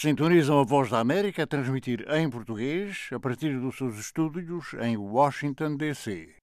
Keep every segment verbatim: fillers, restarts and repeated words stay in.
Sintonizam a Voz da América a transmitir em português a partir dos seus estúdios em Washington, D C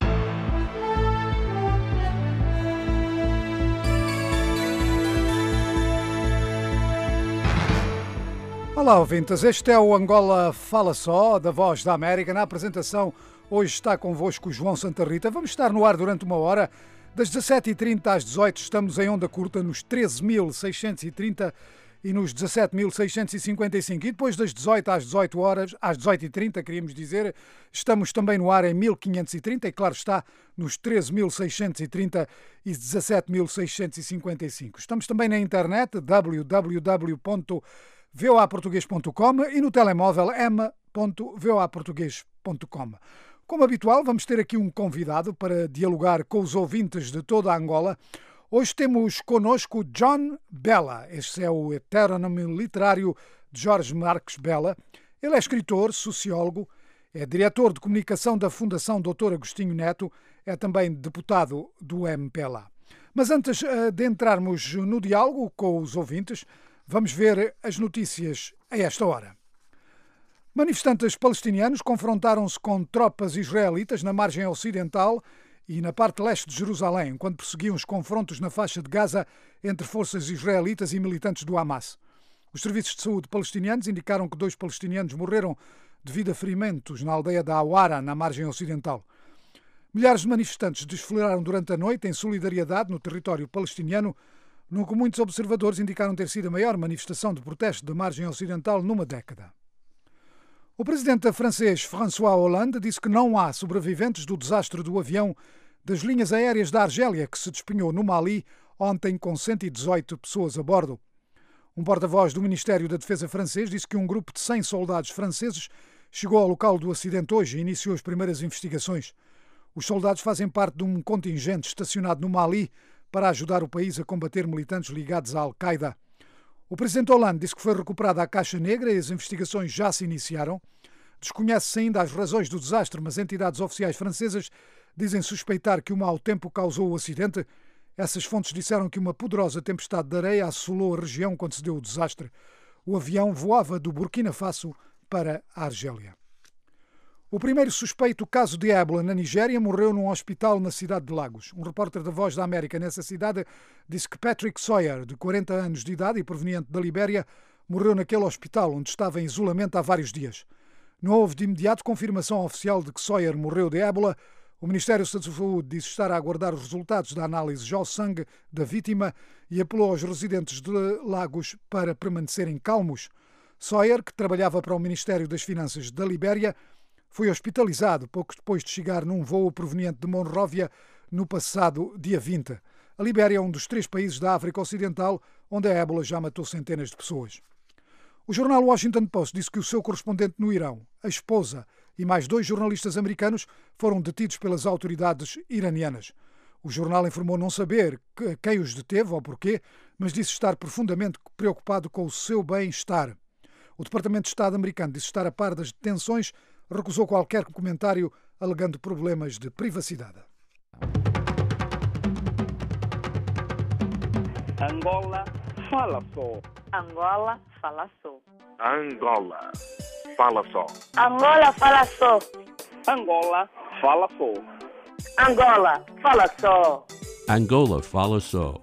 Olá, ouvintes. Este é o Angola Fala Só, da Voz da América. Na apresentação, hoje está convosco o João Santa Rita. Vamos estar no ar durante uma hora. Das dezassete e trinta às dezoito, estamos em onda curta nos treze mil seiscentos e trinta e nos dezassete mil seiscentos e cinquenta e cinco. E depois das dezoito às dezoito horas, às dezoito e trinta, queríamos dizer, estamos também no ar em mil quinhentos e trinta e, claro está, nos treze mil seiscentos e trinta e dezassete mil seiscentos e cinquenta e cinco. Estamos também na internet, w w w ponto voa português ponto com, e no telemóvel m ponto voa português ponto com. Como habitual, vamos ter aqui um convidado para dialogar com os ouvintes de toda a Angola. Hoje temos connosco John Bella. Este é o heterónimo literário de Jorge Marques Bella. Ele é escritor, sociólogo, é diretor de comunicação da Fundação doutor Agostinho Neto, é também deputado do M P L A. Mas antes de entrarmos no diálogo com os ouvintes, vamos ver as notícias a esta hora. Manifestantes palestinianos confrontaram-se com tropas israelitas na margem ocidental e na parte leste de Jerusalém, quando prosseguiam os confrontos na faixa de Gaza entre forças israelitas e militantes do Hamas. Os serviços de saúde palestinianos indicaram que dois palestinianos morreram devido a ferimentos na aldeia da Awara, na margem ocidental. Milhares de manifestantes desfilaram durante a noite em solidariedade no território palestiniano, no que muitos observadores indicaram ter sido a maior manifestação de protesto da margem ocidental numa década. O presidente francês François Hollande disse que não há sobreviventes do desastre do avião das linhas aéreas da Argélia que se despenhou no Mali ontem com cento e dezoito pessoas a bordo. Um porta-voz do Ministério da Defesa francês disse que um grupo de cem soldados franceses chegou ao local do acidente hoje e iniciou as primeiras investigações. Os soldados fazem parte de um contingente estacionado no Mali para ajudar o país a combater militantes ligados à Al-Qaeda. O presidente Hollande disse que foi recuperada a caixa negra e as investigações já se iniciaram. Desconhece-se ainda as razões do desastre, mas entidades oficiais francesas dizem suspeitar que o mau tempo causou o acidente. Essas fontes disseram que uma poderosa tempestade de areia assolou a região quando se deu o desastre. O avião voava do Burkina Faso para a Argélia. O primeiro suspeito caso de ébola na Nigéria morreu num hospital na cidade de Lagos. Um repórter da Voz da América nessa cidade disse que Patrick Sawyer, de quarenta anos de idade e proveniente da Libéria, morreu naquele hospital onde estava em isolamento há vários dias. Não houve de imediato confirmação oficial de que Sawyer morreu de ébola. O Ministério da Saúde disse estar a aguardar os resultados da análise ao sangue da vítima e apelou aos residentes de Lagos para permanecerem calmos. Sawyer, que trabalhava para o Ministério das Finanças da Libéria, foi hospitalizado pouco depois de chegar num voo proveniente de Monróvia no passado dia vinte. A Libéria é um dos três países da África Ocidental onde a ébola já matou centenas de pessoas. O jornal Washington Post disse que o seu correspondente no Irão, a esposa e mais dois jornalistas americanos foram detidos pelas autoridades iranianas. O jornal informou não saber quem os deteve ou porquê, mas disse estar profundamente preocupado com o seu bem-estar. O Departamento de Estado americano disse estar a par das detenções, recusou qualquer comentário, alegando problemas de privacidade. Angola Fala Só. Angola Fala Só. Angola Fala Só. Angola Fala Só. Angola Fala Só. Angola Fala Só. Angola Fala Só.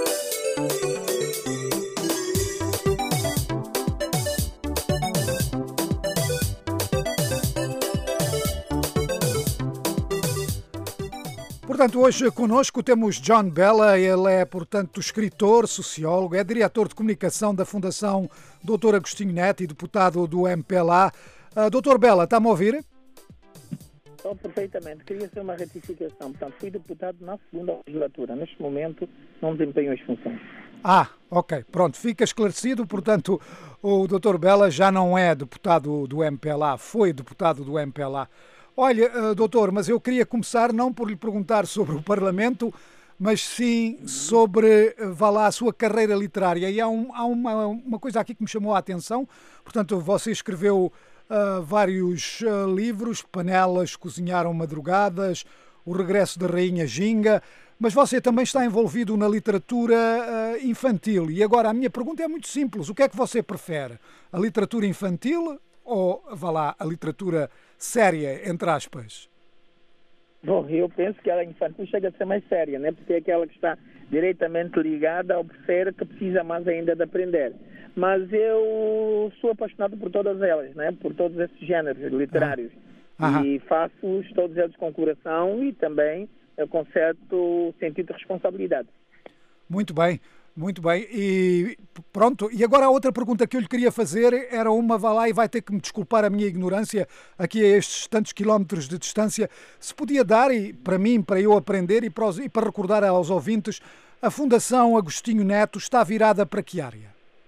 Portanto, hoje connosco temos John Bella. Ele é, portanto, escritor, sociólogo, é diretor de comunicação da Fundação doutor Agostinho Neto e deputado do M P L A. Uh, doutor Bella, está-me a ouvir? Estou perfeitamente. Queria ser uma retificação. Portanto, fui deputado na segunda legislatura. Neste momento, não desempenho as funções. Ah, ok. Pronto, fica esclarecido. Portanto, o doutor Bella já não é deputado do M P L A, foi deputado do M P L A. Olha, doutor, mas eu queria começar não por lhe perguntar sobre o Parlamento, mas sim sobre, vá lá, a sua carreira literária. E há, um, há uma, uma coisa aqui que me chamou a atenção. Portanto, você escreveu uh, vários uh, livros, Panelas, Cozinharam Madrugadas, O Regresso da Rainha Ginga, mas você também está envolvido na literatura uh, infantil. E agora a minha pergunta é muito simples. O que é que você prefere? A literatura infantil ou, vá lá, a literatura séria, entre aspas? Bom, eu penso que a infantil chega a ser mais séria, né? Porque é aquela que está diretamente ligada ao ser que precisa mais ainda de aprender. Mas eu sou apaixonado por todas elas, né? Por todos esses géneros literários. Ah. E faço-os todos eles com coração e também com certo sentido de responsabilidade. Muito bem. Muito bem, e pronto. E agora a outra pergunta que eu lhe queria fazer era uma, vá lá, e vai ter que me desculpar a minha ignorância aqui a estes tantos quilómetros de distância, se podia dar, e para mim, para eu aprender e para, os, e para recordar aos ouvintes, a Fundação Agostinho Neto está virada para que área?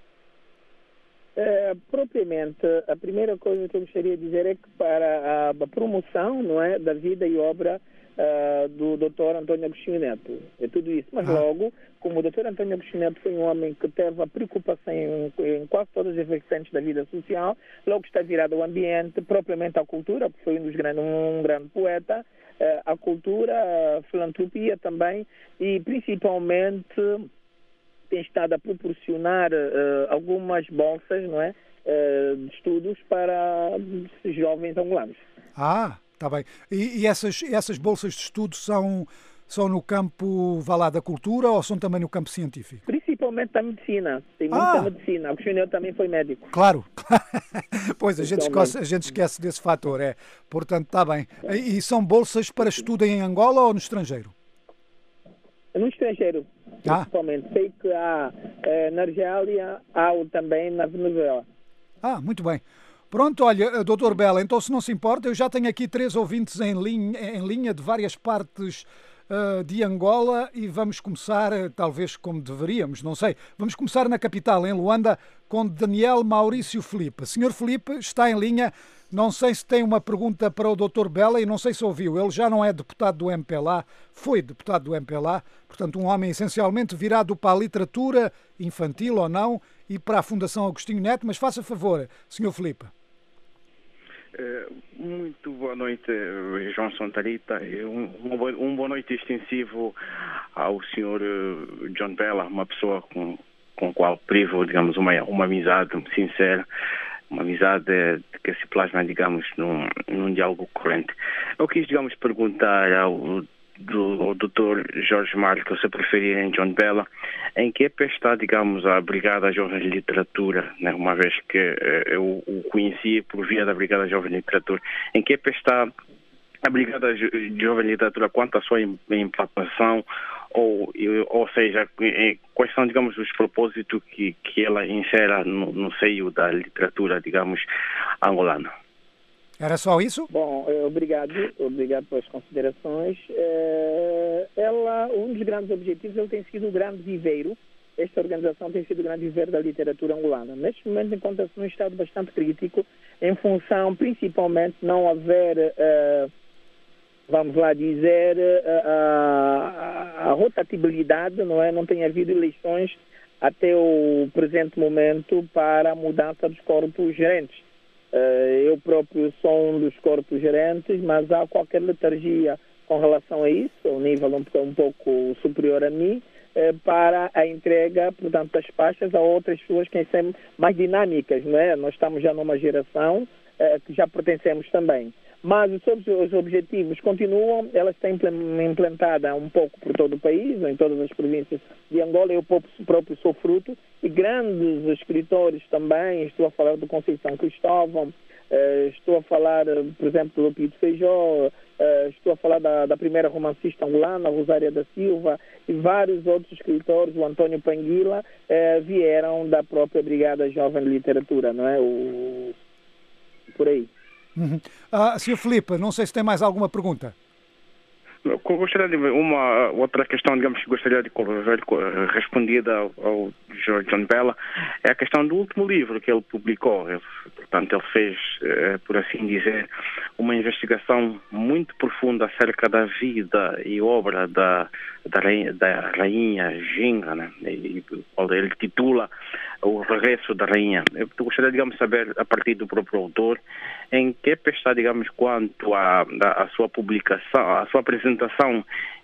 É, propriamente, a primeira coisa que eu gostaria de dizer é que para a promoção, não é, da vida e obra Uh, do doutor Antônio Agostinho Neto. É tudo isso. Mas ah. logo, como o doutor Antônio Agostinho Neto foi um homem que teve a preocupação em, em quase todas as vertentes da vida social, logo está virado ao ambiente, propriamente à cultura, porque foi um, dos grandes, um grande poeta, uh, a cultura, a filantropia também, e principalmente tem estado a proporcionar uh, algumas bolsas, não é, uh, de estudos para jovens angolanos. Ah, está bem. E, e essas, essas bolsas de estudo são, são no campo, vá lá, da cultura ou são também no campo científico? Principalmente da medicina. Tem muita ah. medicina. O Agostinho também foi médico. Claro. Pois, a gente, esquece, a gente esquece desse fator. É. Portanto, está bem. E, e são bolsas para estudo em Angola ou no estrangeiro? No estrangeiro, principalmente. Ah. Sei que há eh, na Argélia, há também na Venezuela. Ah, muito bem. Pronto, olha, doutor Bela, então se não se importa, eu já tenho aqui três ouvintes em linha, em linha de várias partes uh, de Angola e vamos começar, talvez como deveríamos, não sei, vamos começar na capital, em Luanda, com Daniel Maurício Filipe. Senhor Filipe, está em linha, não sei se tem uma pergunta para o doutor Bela e não sei se ouviu, ele já não é deputado do M P L A, foi deputado do M P L A, portanto um homem essencialmente virado para a literatura infantil ou não e para a Fundação Agostinho Neto, mas faça favor, senhor Filipe. Muito boa noite, João Santarita. Um, um boa noite extensivo ao senhor John Bela, uma pessoa com com a qual privo, digamos, uma, uma amizade sincera, uma amizade que se plasma, digamos, num, num diálogo corrente. Eu quis, digamos, perguntar ao do, ao doutor Jorge Marques, se preferir em John Bela, em que época está, digamos, a Brigada Jovem de Literatura, né? Uma vez que eh, eu o conheci por via da Brigada Jovem de Literatura, em que época está a Brigada Jovem de Literatura quanto à sua implantação, ou, ou seja, quais são, digamos, os propósitos que, que ela insera no, no seio da literatura, digamos, angolana? Era só isso? Bom, obrigado, obrigado pelas considerações. Ela, um dos grandes objetivos, ele tem sido o grande viveiro. Esta organização tem sido o grande viveiro da literatura angolana. Neste momento encontra-se num estado bastante crítico, em função, principalmente, não haver, uh, vamos lá dizer, uh, a, a rotatibilidade, não é? Não tem havido eleições até o presente momento para a mudança dos corpos gerentes. Uh, eu próprio sou um dos corpos gerentes, mas há qualquer letargia com relação a isso, a um nível um, um pouco superior a mim, uh, para a entrega, portanto, das pastas a outras pessoas que são mais dinâmicas, não é? Nós estamos já numa geração uh, que já pertencemos também. Mas os, os objetivos continuam, elas estão implantadas um pouco por todo o país, em todas as províncias de Angola. Eu próprio sou fruto, e grandes escritores também, estou a falar do Conselho de São Cristóvão, estou a falar, por exemplo, do Pito Feijó, estou a falar da, da primeira romancista angolana, Rosária da Silva, e vários outros escritores, o Antônio Panguila, vieram da própria Brigada Jovem de Literatura, não é? O, por aí. Uhum. Ah, senhor Filipe, não sei se tem mais alguma pergunta. Eu gostaria de uma outra questão, digamos, que gostaria de ver respondida ao, ao John Bela, é a questão do último livro que ele publicou. Ele, portanto, ele fez, eh, por assim dizer, uma investigação muito profunda acerca da vida e obra da, da, rainha, da rainha Ginga, né? E, ele titula O Regresso da Rainha. Eu gostaria, digamos, saber, a partir do próprio autor, em que está, digamos, quanto à a, a sua publicação, a sua apresentação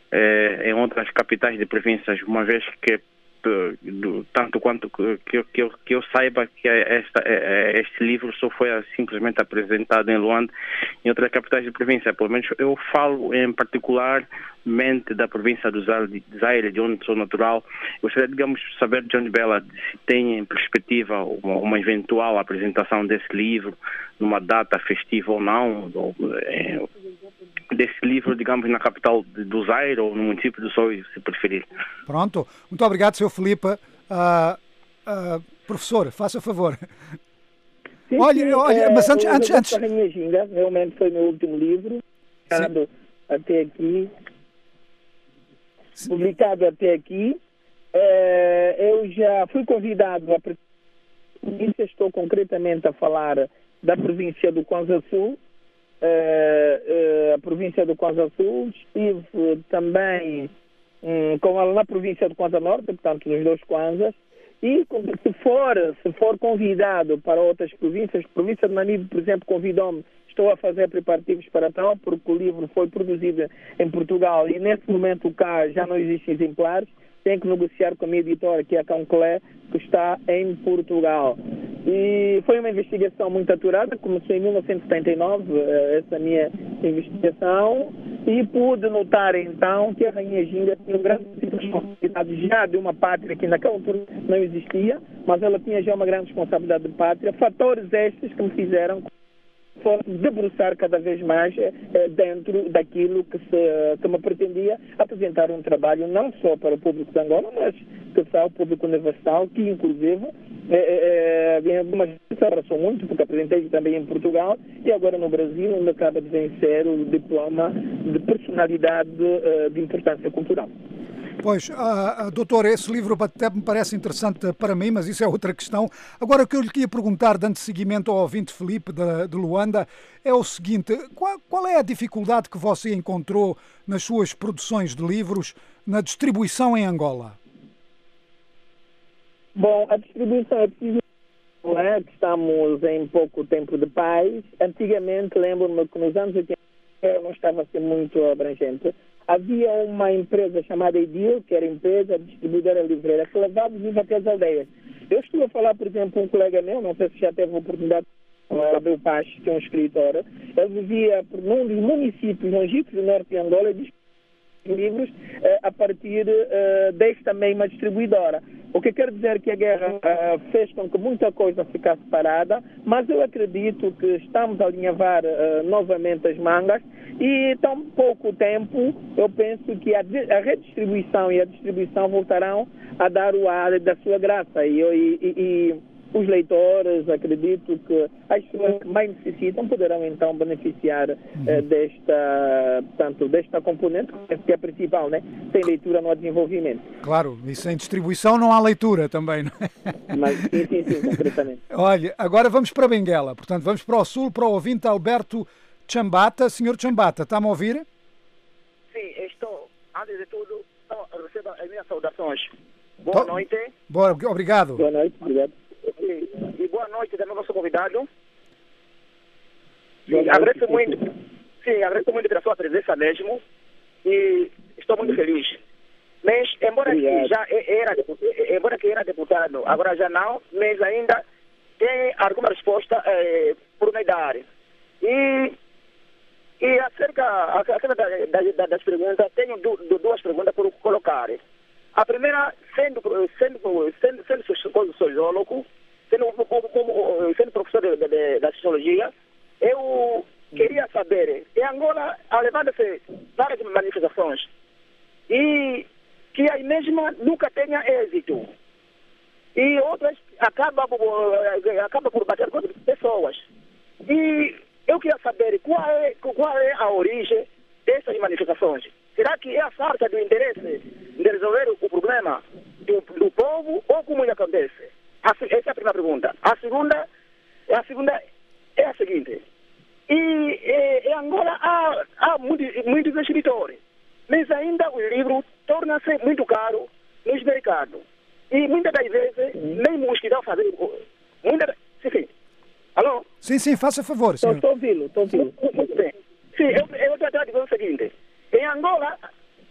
eh, em outras capitais de províncias, uma vez que Do, tanto quanto que, que, que, eu, que eu saiba que esta, este livro só foi simplesmente apresentado em Luanda, em outras capitais de província. Pelo menos eu falo em particularmente da província do Zaire, de onde sou natural. Gostaria, digamos, saber de John Bella se tem em perspectiva uma, uma eventual apresentação desse livro numa data festiva ou não, ou, é, desse livro, digamos, na capital do Zaire ou no município do Soio, se preferir. Pronto. Muito obrigado, senhor Filipe. Uh, uh, professor, faça favor. Sim, olha, sim, olha, é, mas antes... o antes, antes... Rainha Ginga, realmente foi o meu último livro, publicado até aqui. Sim. Publicado até aqui. É, eu já fui convidado a... Estou concretamente a falar da província do Kwanza Sul. Uh, uh, a província do Kwanza Sul, estive uh, também um, com ela na província do Kwanza Norte, portanto nos dois Kwanzas, e se for, se for convidado para outras províncias, a província de Namibe, por exemplo, convidou-me, estou a fazer preparativos para tal, porque o livro foi produzido em Portugal e nesse momento cá já não existem exemplares, tenho que negociar com a minha editora, que é a Conclé, que está em Portugal. E foi uma investigação muito aturada, começou em mil novecentos e setenta e nove, essa minha investigação, e pude notar então que a Rainha Ginga tinha um grande responsabilidade já de uma pátria que naquela altura não existia, mas ela tinha já uma grande responsabilidade de pátria, fatores estes que me fizeram debruçar cada vez mais eh, dentro daquilo que, se, que me pretendia apresentar um trabalho não só para o público de Angola, mas que para o público universal, que inclusive eh, eh, em algumas vezes arrasou muito, porque apresentei também em Portugal e agora no Brasil, onde acaba de vencer o diploma de personalidade eh, de importância cultural. Pois, uh, doutor, esse livro até me parece interessante para mim, mas isso é outra questão. Agora, o que eu lhe queria perguntar, dando seguimento ao ouvinte Filipe de, de Luanda, é o seguinte: qual, qual é a dificuldade que você encontrou nas suas produções de livros na distribuição em Angola? Bom, a distribuição é preciso, não é? Que estamos em pouco tempo de paz. Antigamente, lembro-me que nos anos oitenta não estava a ser muito abrangente. Havia uma empresa chamada Edil, que era a empresa distribuidora livreira, que levava os livros até as aldeias. Eu estou a falar, por exemplo, um colega meu, não sei se já teve a oportunidade, o Abel Paz, que é um escritor, ele vivia num dos municípios longínquos do norte de Angola, e livros eh, a partir eh, desta mesma distribuidora. O que quer dizer que a guerra eh, fez com que muita coisa ficasse parada, mas eu acredito que estamos a alinhavar eh, novamente as mangas e tão pouco tempo eu penso que a, a redistribuição e a distribuição voltarão a dar o ar da sua graça e, e, e, e os leitores, acredito que as pessoas que mais necessitam poderão então beneficiar uhum. eh, desta, portanto, desta componente, que é a principal, né? Sem leitura não há desenvolvimento. Claro, e sem distribuição não há leitura também, não é? Mas, sim, sim, sim, concretamente. Olha, agora vamos para Benguela, portanto vamos para o sul, para o ouvinte Alberto Chambata. Senhor Chambata, está-me a ouvir? Sim, estou. Antes de tudo, receba as minhas saudações. Boa Tô... noite. Boa, obrigado. Boa noite, obrigado. E, e boa noite também ao nosso convidado. Sim, agradeço muito, sim, agradeço muito pela sua presença mesmo e estou muito feliz. Mas embora que já era, embora que era deputado, agora já não, mas ainda tem alguma resposta eh, por me dar. E, e acerca, acerca da, da, das perguntas, tenho du, duas perguntas por colocar. A primeira, sendo, sendo, sendo, sendo, sendo sociólogo, sendo, sendo professor de, de, da sociologia, eu queria saber, em Angola, levando-se várias manifestações, e que a mesma nunca tenha êxito. E outras acabam acaba por bater contra pessoas. E eu queria saber qual é, qual é a origem dessas manifestações. Será que é a falta do interesse de resolver o problema do, do povo ou como isso acontece? Essa é a primeira pergunta. A segunda, a segunda é a seguinte. E, e em Angola há, há muitos, muitos escritores, mas ainda o livro torna-se muito caro nos mercados. E muitas das vezes nem música fazer. Muitas, sim, alô? Sim, sim, faça favor. Estou ouvindo, estou ouvindo. Muito bem. Sim, eu, eu estou a dizer o seguinte. Em Angola,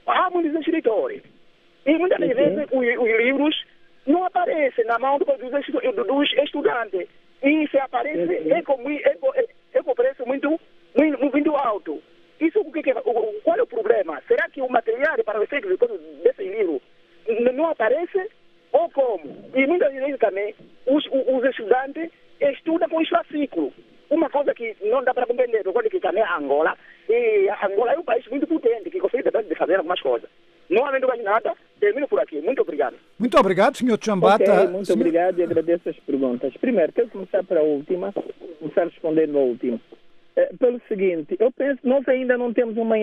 há muitos escritores. E muitas das vezes os, os livros não aparecem na mão dos, dos estudantes. E se aparece, é com, é, com, é com preço muito, muito, muito alto. Isso, o que, qual é o problema? Será que o material para você desse livro não aparece? Ou como? E muitas vezes também os, os estudantes estudam com os fascículos. Uma coisa que não dá para compreender, quando que também a Angola, e a Angola é um país muito potente, que consegue de fazer algumas coisas. Não havendo mais nada, termino por aqui. Muito obrigado. Muito obrigado, senhor Chambata. Okay, muito senhor... obrigado e agradeço as perguntas. Primeiro, quero começar para a última, começar respondendo a última. É, pelo seguinte, eu penso que nós ainda não temos uma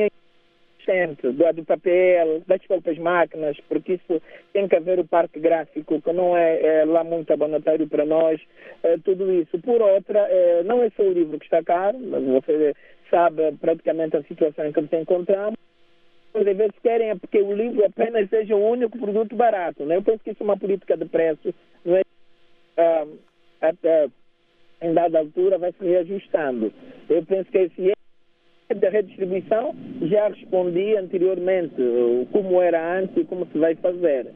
do, do papel, das próprias máquinas, porque isso tem que haver o parque gráfico, que não é, é lá muito abonatório para nós, é, tudo isso. Por outra, é, não é só o livro que está caro, mas você sabe praticamente a situação em que nos encontramos. Às vezes querem é porque o livro apenas seja o único produto barato, né? Eu penso que isso é uma política de preço, não é? Ah, até em dada altura vai se reajustando. Eu penso que esse da redistribuição já respondi anteriormente como era antes e como se vai fazer.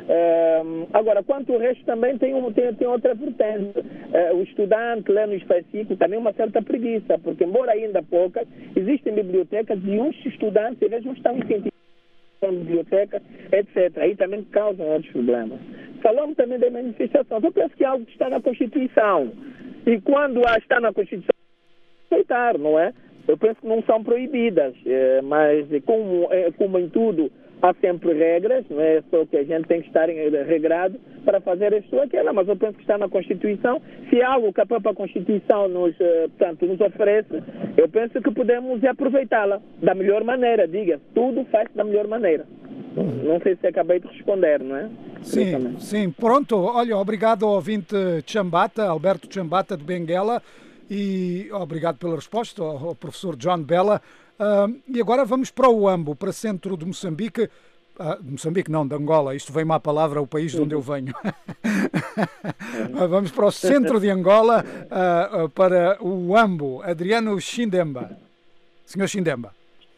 Uh, agora, quanto ao resto também tem, um, tem, tem outra vertente. Uh, o estudante lê no fascículos também uma certa preguiça, porque embora ainda poucas, existem bibliotecas e os estudantes às vezes não estão incentivados a biblioteca, etcétera. Aí também causam outros problemas. Falamos também da manifestação. Eu penso que é algo que está na Constituição. E quando está na Constituição, aceitar, não é? Eu penso que não são proibidas, mas como, como em tudo há sempre regras, não é só que a gente tem que estar regrado para fazer isto ou aquilo, mas eu penso que está na Constituição. Se é algo que a própria Constituição nos, portanto, nos oferece, eu penso que podemos aproveitá-la da melhor maneira, diga, tudo faz da melhor maneira. Não sei se acabei de responder, não é? Sim, sim, pronto. Olha, obrigado ao ouvinte Chambata, Alberto Chambata de Benguela. E obrigado pela resposta ao, ao professor John Bella. Uh, e agora vamos para o Uambo, para centro de Moçambique. Uh, de Moçambique não, de Angola. Isto vem-me à palavra, o país de onde eu venho. uh, vamos para o centro de Angola, uh, uh, para o Uambo. Adriano Chindemba. Senhor Chindemba.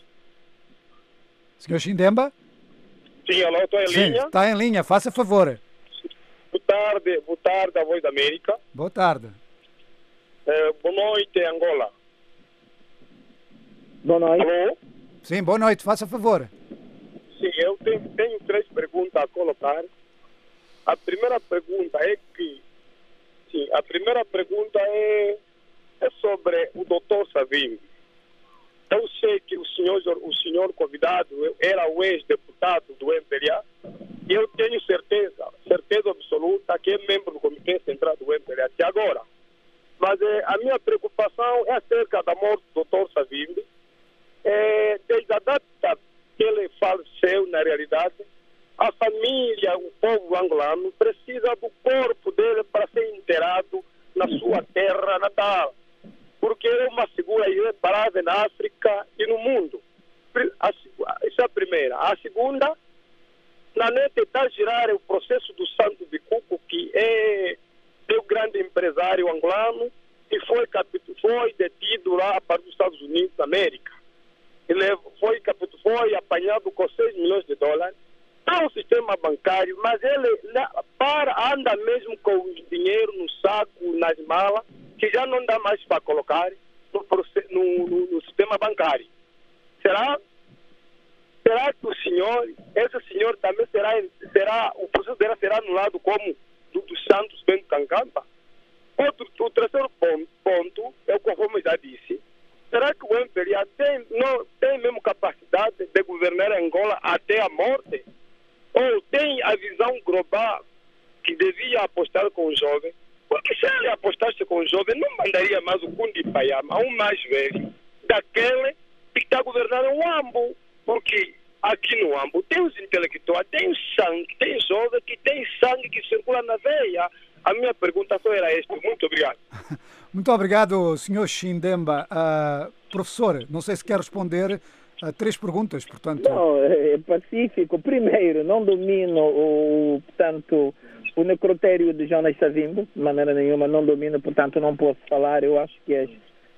Senhor Chindemba? Sim, alô, estou em Sim, linha. Está em linha, faça favor. Boa tarde, boa tarde, a Voz da América. Boa tarde. Uh, boa noite, Angola. Boa noite. Alô? Sim, boa noite, faça favor. Sim, eu tenho, tenho três perguntas a colocar. A primeira pergunta é que, sim, a primeira pergunta é, é sobre o doutor Savimbi. Eu sei que o senhor, o senhor convidado era o ex-deputado do M P L A e eu tenho certeza, certeza absoluta que é membro do Comitê Central do M P L A até agora. Mas eh, a minha preocupação é acerca da morte do doutor Savimbi. Eh, desde a data que ele faleceu, na realidade, a família, o povo angolano, precisa do corpo dele para ser enterrado na sua terra natal. Porque é uma figura irreparável na África e no mundo. Essa é a primeira. A segunda, na neta está a girar o processo do Santo Bicuco, que é o grande empresário angolano que foi, foi detido lá para os Estados Unidos da América. Ele foi, foi apanhado com seis milhões de dólares. Está o sistema bancário, mas ele para, anda mesmo com o dinheiro no saco, nas malas, que já não dá mais para colocar no, no, no, no sistema bancário. Será, será que o senhor, esse senhor também será, será o processo dele será anulado como do, do Santos Bento Cancamba? Outro, o terceiro ponto, ponto é conforme já disse, será que o M P L A tem, não, tem mesmo capacidade de governar Angola até a morte? Ou tem a visão global que devia apostar com o jovem? Porque se ele apostasse com o jovem, não mandaria mais o Kundi Payama, um mais velho, daquele que está governando o Uambo. Porque aqui no Uambo tem os intelectuais, tem o sangue, tem jovem que tem sangue que circula na veia. A minha pergunta só era esta. Muito obrigado. Muito obrigado, senhor Chindemba. Uh, professor, não sei se quer responder a três perguntas, portanto... Não, é pacífico. Primeiro, não domino o, portanto, o necrotério de Jonas Savimbi, de maneira nenhuma, não domino, portanto não posso falar. Eu acho que as,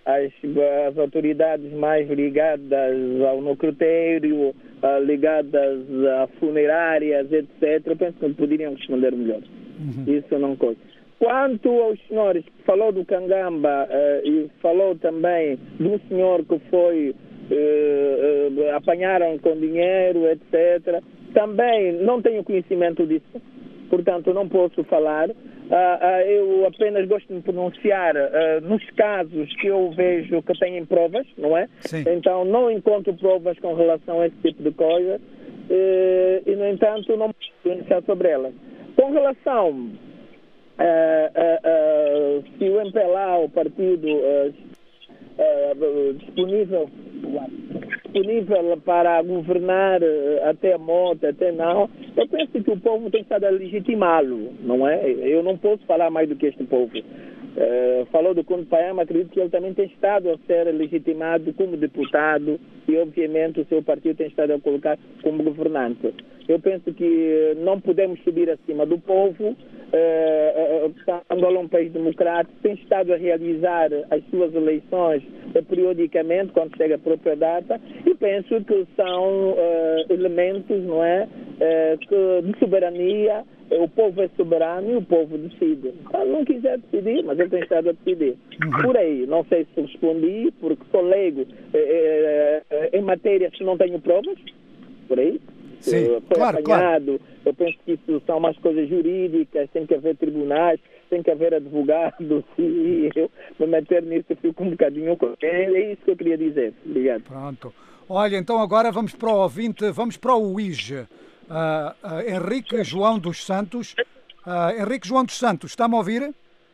as, as autoridades mais ligadas ao necrotério, uh, ligadas a funerárias, etcétera, eu penso que poderiam responder melhor. Uhum. Isso não conta. Quanto aos senhores, falou do Cangamba uh, e falou também de um senhor que foi, uh, uh, apanharam com dinheiro, etcétera. Também não tenho conhecimento disso, portanto não posso falar. Uh, uh, eu apenas gosto de me pronunciar uh, nos casos que eu vejo que têm provas, não é? Sim. Então não encontro provas com relação a esse tipo de coisa uh, e, no entanto, não posso pronunciar sobre elas. Com relação uh, uh, uh, se o M P L A, o partido, uh, uh, disponível... disponível para governar até a morte, até não, eu penso que o povo tem estado a legitimá-lo, não é? Eu não posso falar mais do que este povo. Uh, falou do Conde Paiama, acredito que ele também tem estado a ser legitimado como deputado e, obviamente, o seu partido tem estado a colocar como governante. Eu penso que não podemos subir acima do povo. Uh, uh, Angola é um país democrático, tem estado a realizar as suas eleições uh, periodicamente, quando chega a própria data, e penso que são uh, elementos, não é, uh, que, de soberania. O povo é soberano e o povo decide. Se não quiser decidir, mas ele tem estado a decidir. Por aí, não sei se respondi, porque sou leigo eh, eh, em matéria se não tenho provas, por aí. Sim, Foi claro, apanhado. claro. Eu penso que isso são mais coisas jurídicas, tem que haver tribunais, tem que haver advogados, e eu me meter nisso eu fico um bocadinho... É isso que eu queria dizer. Obrigado. Pronto. Olha, então agora vamos para o ouvinte, vamos para o U I G. Uh, uh, Henrique João dos Santos. Uh, Henrique João dos Santos, está-me a ouvir?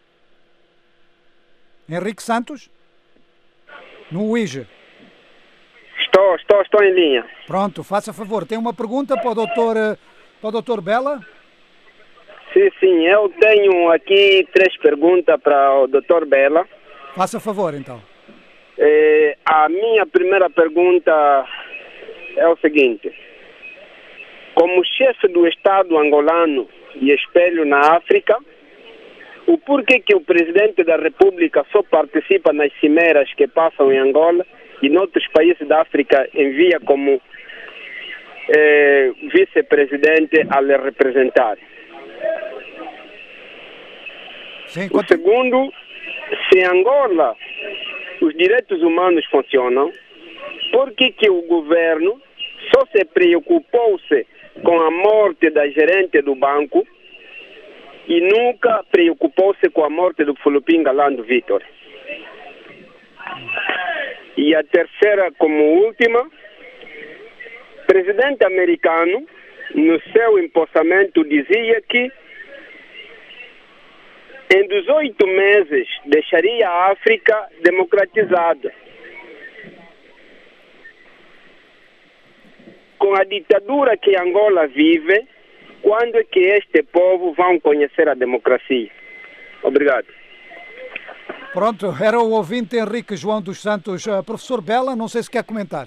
Henrique Santos? No U I G. Estou, estou, estou em linha. Pronto, faça favor. Tem uma pergunta para o doutor, para o doutor Bela? Sim, sim. Eu tenho aqui três perguntas para o doutor Bela. Faça favor, então. É, a minha primeira pergunta é o seguinte. Como chefe do Estado angolano e espelho na África, o porquê que o presidente da República só participa nas cimeras que passam em Angola e em outros países da África envia como eh, vice-presidente a lhe representar? Sim, o segundo, se em Angola os direitos humanos funcionam, por que que o governo só se preocupou-se com a morte da gerente do banco e nunca preocupou-se com a morte do Fulupinga Lando Vitor? E a terceira, como última, presidente americano, no seu empossamento, dizia que em dezoito meses deixaria a África democratizada. Com a ditadura que Angola vive, quando é que este povo vão conhecer a democracia? Obrigado. Pronto, era o ouvinte Henrique João dos Santos. Uh, professor Bela, não sei se quer comentar.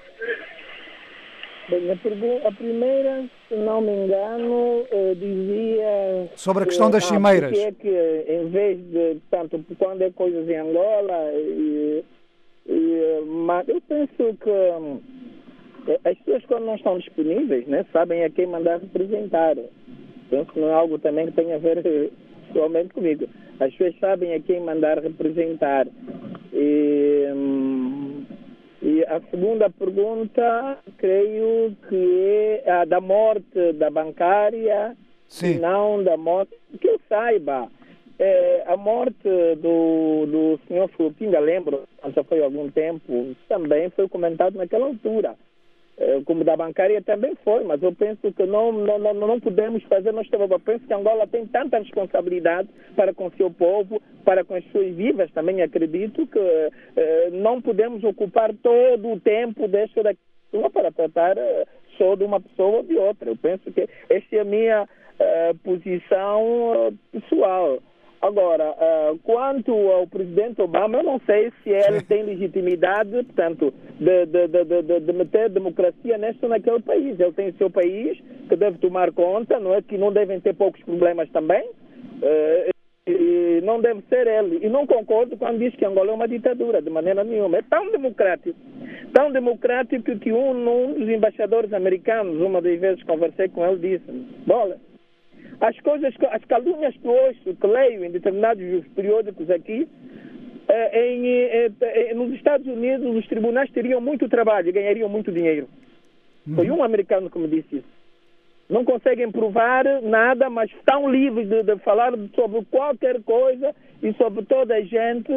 Bem, a, pergunta, a primeira, se não me engano, uh, dizia... Sobre a questão que, das ah, cimeiras. Porque é que, em vez de, portanto, quando é coisas em Angola, e, e, mas eu penso que as pessoas, quando não estão disponíveis, né, sabem a quem mandar representar. Penso que não é algo também que tenha a ver somente comigo. As pessoas sabem a quem mandar representar. E, e a segunda pergunta, creio que é a da morte da bancária. Sim. E não da morte... Que eu saiba, é, a morte do, do senhor Fulupinga, lembro, já foi há algum tempo, também foi comentado naquela altura. Como da bancária também foi, mas eu penso que não, não, não, não podemos fazer, nós temos, eu penso que Angola tem tanta responsabilidade para com o seu povo, para com as suas vivas, também acredito que eh, não podemos ocupar todo o tempo desta pessoa para tratar eh, só de uma pessoa ou de outra. Eu penso que esta é a minha eh, posição eh, pessoal. Agora, uh, quanto ao presidente Obama, eu não sei se ele tem legitimidade, portanto, de, de, de, de, de meter democracia neste ou naquele país. Ele tem o seu país que deve tomar conta, não é? Que não devem ter poucos problemas também. Uh, E não deve ser ele. E não concordo quando diz que Angola é uma ditadura, de maneira nenhuma. É tão democrático, tão democrático que um, um dos embaixadores americanos, uma das vezes conversei com ele, disse: bola, as coisas, as calúnias que ouço, que leio em determinados periódicos aqui, eh, em, eh, eh, nos Estados Unidos os tribunais teriam muito trabalho e ganhariam muito dinheiro. Uhum. Foi um americano que me disse isso. Não conseguem provar nada, mas estão livres de, de falar sobre qualquer coisa e sobre toda a gente.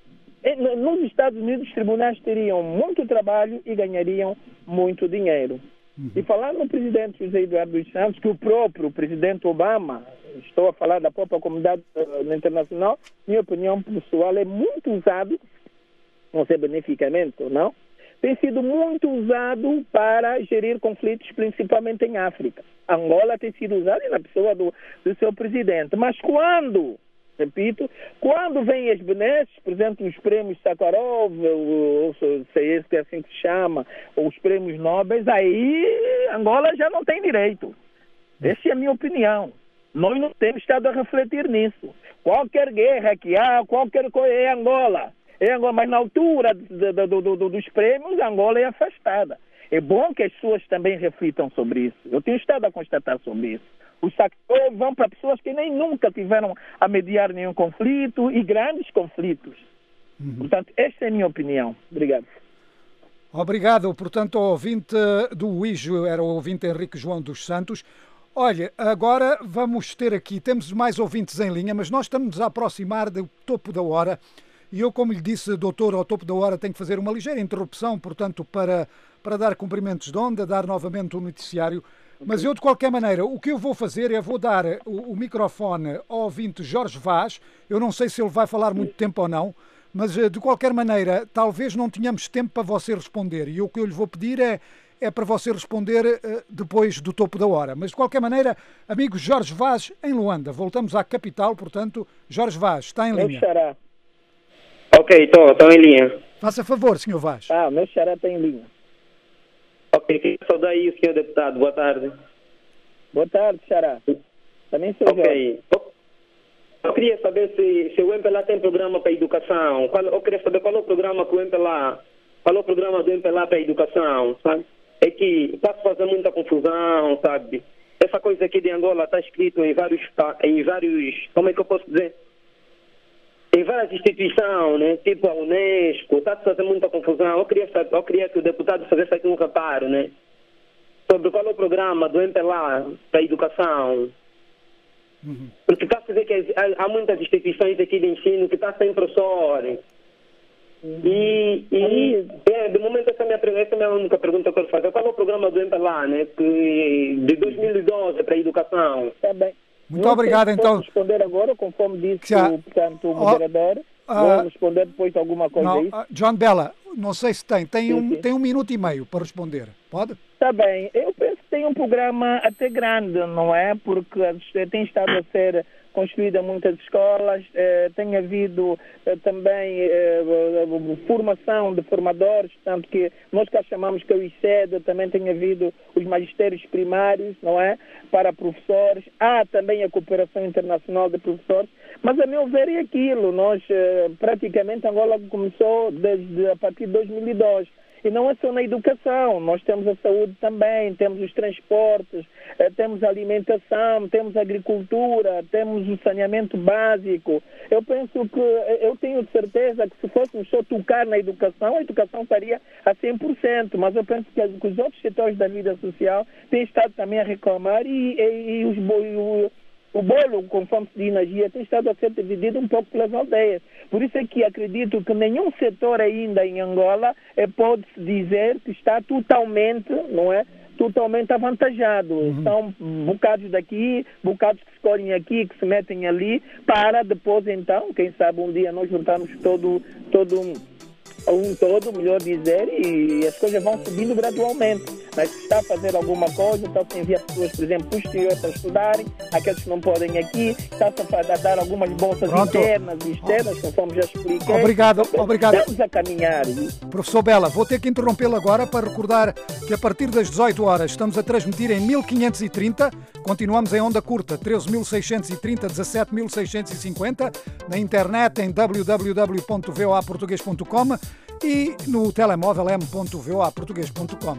Nos Estados Unidos, os tribunais teriam muito trabalho e ganhariam muito dinheiro. Uhum. E falar no presidente José Eduardo dos Santos, que o próprio presidente Obama, estou a falar da própria comunidade uh, internacional, minha opinião pessoal, é muito usado, não sei beneficamente ou não, tem sido muito usado para gerir conflitos, principalmente em África. Angola tem sido usada na pessoa do, do seu presidente. Mas quando, repito, quando vêm as benesses, por exemplo, os prêmios Sakharov, ou sei esse que é assim que se chama, ou os prêmios nobres, aí Angola já não tem direito. Essa é a minha opinião. Nós não temos estado a refletir nisso. Qualquer guerra que há, qualquer coisa é Angola. É Angola, mas na altura do, do, do, do, dos prêmios, Angola é afastada. É bom que as pessoas também reflitam sobre isso. Eu tenho estado a constatar sobre isso. Os Sakharov vão para pessoas que nem nunca tiveram a mediar nenhum conflito e grandes conflitos. Uhum. Portanto, esta é a minha opinião. Obrigado. Obrigado. Portanto, o ouvinte do U I J era o ouvinte Henrique João dos Santos. Olha, agora vamos ter aqui, temos mais ouvintes em linha, mas nós estamos a aproximar do topo da hora. E eu, como lhe disse, doutor, ao topo da hora tenho que fazer uma ligeira interrupção, portanto, para, para dar cumprimentos de onda, dar novamente o noticiário. Mas eu, de qualquer maneira, o que eu vou fazer é vou dar o, o microfone ao ouvinte Jorge Vaz. Eu não sei se ele vai falar muito tempo ou não, mas, de qualquer maneira, talvez não tenhamos tempo para você responder. E o que eu lhe vou pedir é, é para você responder uh, depois do topo da hora. Mas, de qualquer maneira, amigo Jorge Vaz, em Luanda. Voltamos à capital, portanto, Jorge Vaz, está em linha. Xará. Ok, estou, estou em linha. Faça favor, senhor Vaz. Ah, o meu xará está em linha. Ok, queria saudar aí, senhor deputado. Boa tarde. Boa tarde, xará. Também sou Ok. Eu, eu queria saber se, se o M P L A tem programa para a educação. Qual, eu queria saber qual é o programa que o M P L A... Qual é o programa do M P L A para a educação, sabe? É que está a fazer muita confusão, sabe? Essa coisa aqui de Angola está escrito em vários... Em vários... Como é que eu posso dizer? Em várias instituições, né? Tipo a Unesco, está a fazer muita confusão. Eu queria, saber, eu queria que o deputado fizesse aqui um reparo, né? Sobre qual é o programa do M P L A para a educação. Uhum. Porque está a dizer que há, há muitas instituições aqui de ensino que estão sem professores. Uhum. E, e é, de momento essa é, a minha, essa é a minha única pergunta que eu quero fazer. Qual é o programa do M P L A, né? Que, de dois mil e doze para a educação? Está bem. Muito não obrigado, então. Vou responder agora, conforme disse Já. o, portanto, o moderador. Oh, uh, vou responder depois de alguma coisa não, aí. Uh, John Bella, não sei se tem. Tem, sim, um, sim. tem um minuto e meio para responder. Pode? Está bem. Eu penso que tem um programa até grande, não é? Porque tem estado a ser construída muitas escolas, eh, tem havido eh, também eh, formação de formadores, tanto que nós cá chamamos que é o I C E D, também tem havido os magistérios primários, não é? Para professores, há também a cooperação internacional de professores, mas a meu ver é aquilo, nós eh, praticamente Angola começou desde a partir de dois mil e dois. E não é só na educação, nós temos a saúde também, temos os transportes, eh, temos a alimentação, temos a agricultura, temos o saneamento básico. Eu penso que, eu tenho certeza que se fôssemos só tocar na educação, a educação estaria a cem por cento, mas eu penso que, que os outros setores da vida social têm estado também a reclamar e, e, e os o, o bolo, conforme se diz na G I A, tem estado a ser dividido um pouco pelas aldeias. Por isso é que acredito que nenhum setor ainda em Angola é, pode-se dizer que está totalmente, não é? Totalmente avantajado. Uhum. São bocados daqui, bocados que se escolhem aqui, que se metem ali, para depois então, quem sabe um dia nós juntarmos todo, todo um, um todo, melhor dizer, e as coisas vão subindo gradualmente. Mas se está a fazer alguma coisa, então se envia pessoas, por exemplo, para o exterior para estudarem, aqueles que não podem aqui, está-se a dar algumas bolsas Pronto. internas e externas, conforme já expliquei. Obrigado, obrigado. Estamos a caminhar. Professor Bela, vou ter que interrompê-lo agora para recordar que a partir das dezoito horas estamos a transmitir em mil quinhentos e trinta, continuamos em onda curta, treze mil seiscentos e trinta, dezassete mil seiscentos e cinquenta, na internet em w w w ponto voa português ponto com e no telemóvel m ponto voa português ponto com.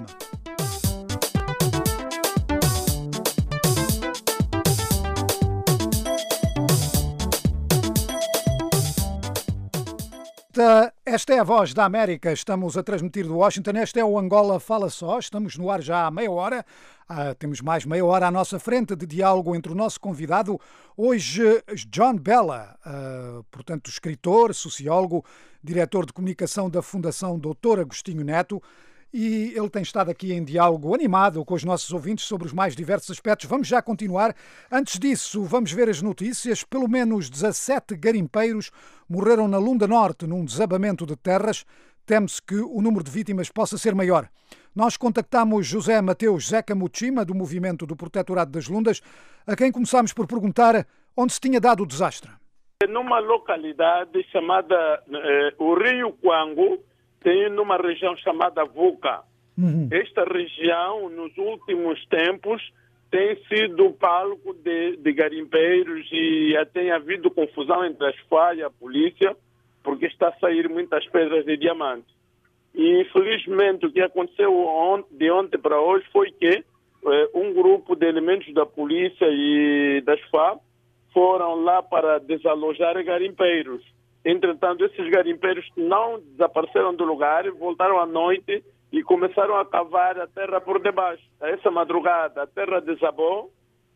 Esta é a Voz da América, estamos a transmitir de Washington. Este é o Angola Fala Só, estamos no ar já há meia hora. Ah, temos mais meia hora à nossa frente de diálogo entre o nosso convidado, hoje John Bela, ah, portanto escritor, sociólogo, diretor de comunicação da Fundação doutor Agostinho Neto, e ele tem estado aqui em diálogo animado com os nossos ouvintes sobre os mais diversos aspectos. Vamos já continuar. Antes disso, vamos ver as notícias. Pelo menos dezassete garimpeiros morreram na Lunda Norte num desabamento de terras. Teme-se que o número de vítimas possa ser maior. Nós contactámos José Mateus Zeca Muchima, do Movimento do Protetorado das Lundas, a quem começámos por perguntar onde se tinha dado o desastre. Numa localidade chamada eh, o Rio Quango, tem numa região chamada Vuca. Uhum. Esta região, nos últimos tempos, tem sido palco de, de garimpeiros e tem havido confusão entre as F A A e a polícia, porque está a sair muitas pedras de diamante. E, infelizmente, o que aconteceu de ontem para hoje foi que eh, um grupo de elementos da polícia e das F A A foram lá para desalojar garimpeiros. Entretanto, esses garimpeiros não desapareceram do lugar, voltaram à noite e começaram a cavar a terra por debaixo. Essa madrugada a terra desabou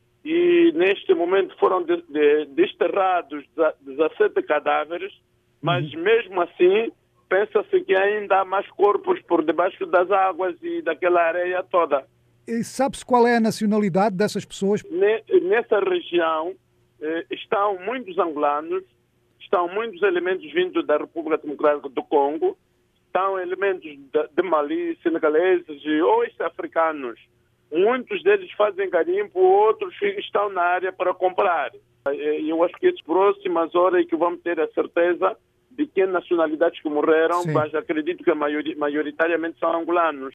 e neste momento foram de, de, desterrados dezassete cadáveres, mas mesmo assim pensa-se que ainda há mais corpos por debaixo das águas e daquela areia toda. E sabe-se qual é a nacionalidade dessas pessoas? Nessa região eh, estão muitos angolanos, estão muitos elementos vindos da República Democrática do Congo, estão elementos de, de Mali, senegaleses e oeste-africanos. Muitos deles fazem garimpo, outros estão na área para comprar. Eu acho que as próximas horas é que vamos ter a certeza de que nacionalidades que morreram, Sim. mas acredito que maioritariamente são angolanos.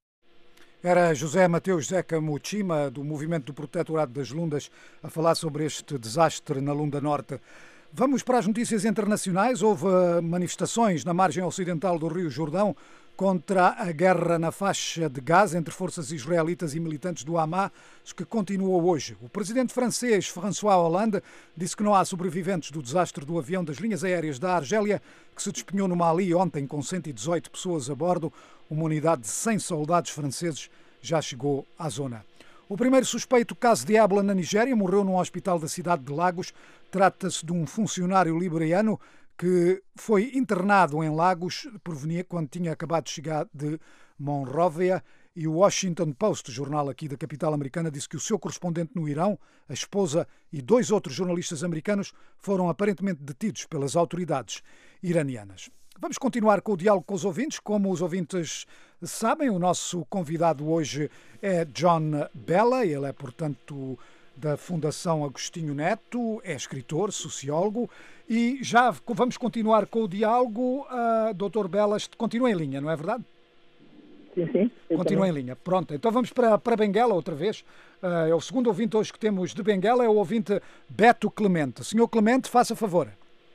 Era José Mateus Zeca Muchima, do Movimento do Protetorado das Lundas, a falar sobre este desastre na Lunda Norte. Vamos para as notícias internacionais. Houve manifestações na margem ocidental do Rio Jordão contra a guerra na faixa de Gaza entre forças israelitas e militantes do Hamas, que continuou hoje. O presidente francês François Hollande disse que não há sobreviventes do desastre do avião das linhas aéreas da Argélia, que se despenhou no Mali ontem com cento e dezoito pessoas a bordo. Uma unidade de cem soldados franceses já chegou à zona. O primeiro suspeito caso de ébola na Nigéria morreu num hospital da cidade de Lagos. Trata-se de um funcionário liberiano que foi internado em Lagos, provenia quando tinha acabado de chegar de Monrovia, e o Washington Post, jornal aqui da capital americana, disse que o seu correspondente no Irão, a esposa e dois outros jornalistas americanos foram aparentemente detidos pelas autoridades iranianas. Vamos continuar com o diálogo com os ouvintes. Como os ouvintes sabem, o nosso convidado hoje é John Bela, ele é, portanto, da Fundação Agostinho Neto, é escritor, sociólogo, e já vamos continuar com o diálogo. Uh, doutor Bela, continua em linha, não é verdade? Sim, sim. Continua em linha. Pronto, então vamos para, para Benguela outra vez. Uh, é o segundo ouvinte hoje que temos de Benguela, é o ouvinte Beto Clemente. Senhor Clemente, faça favor.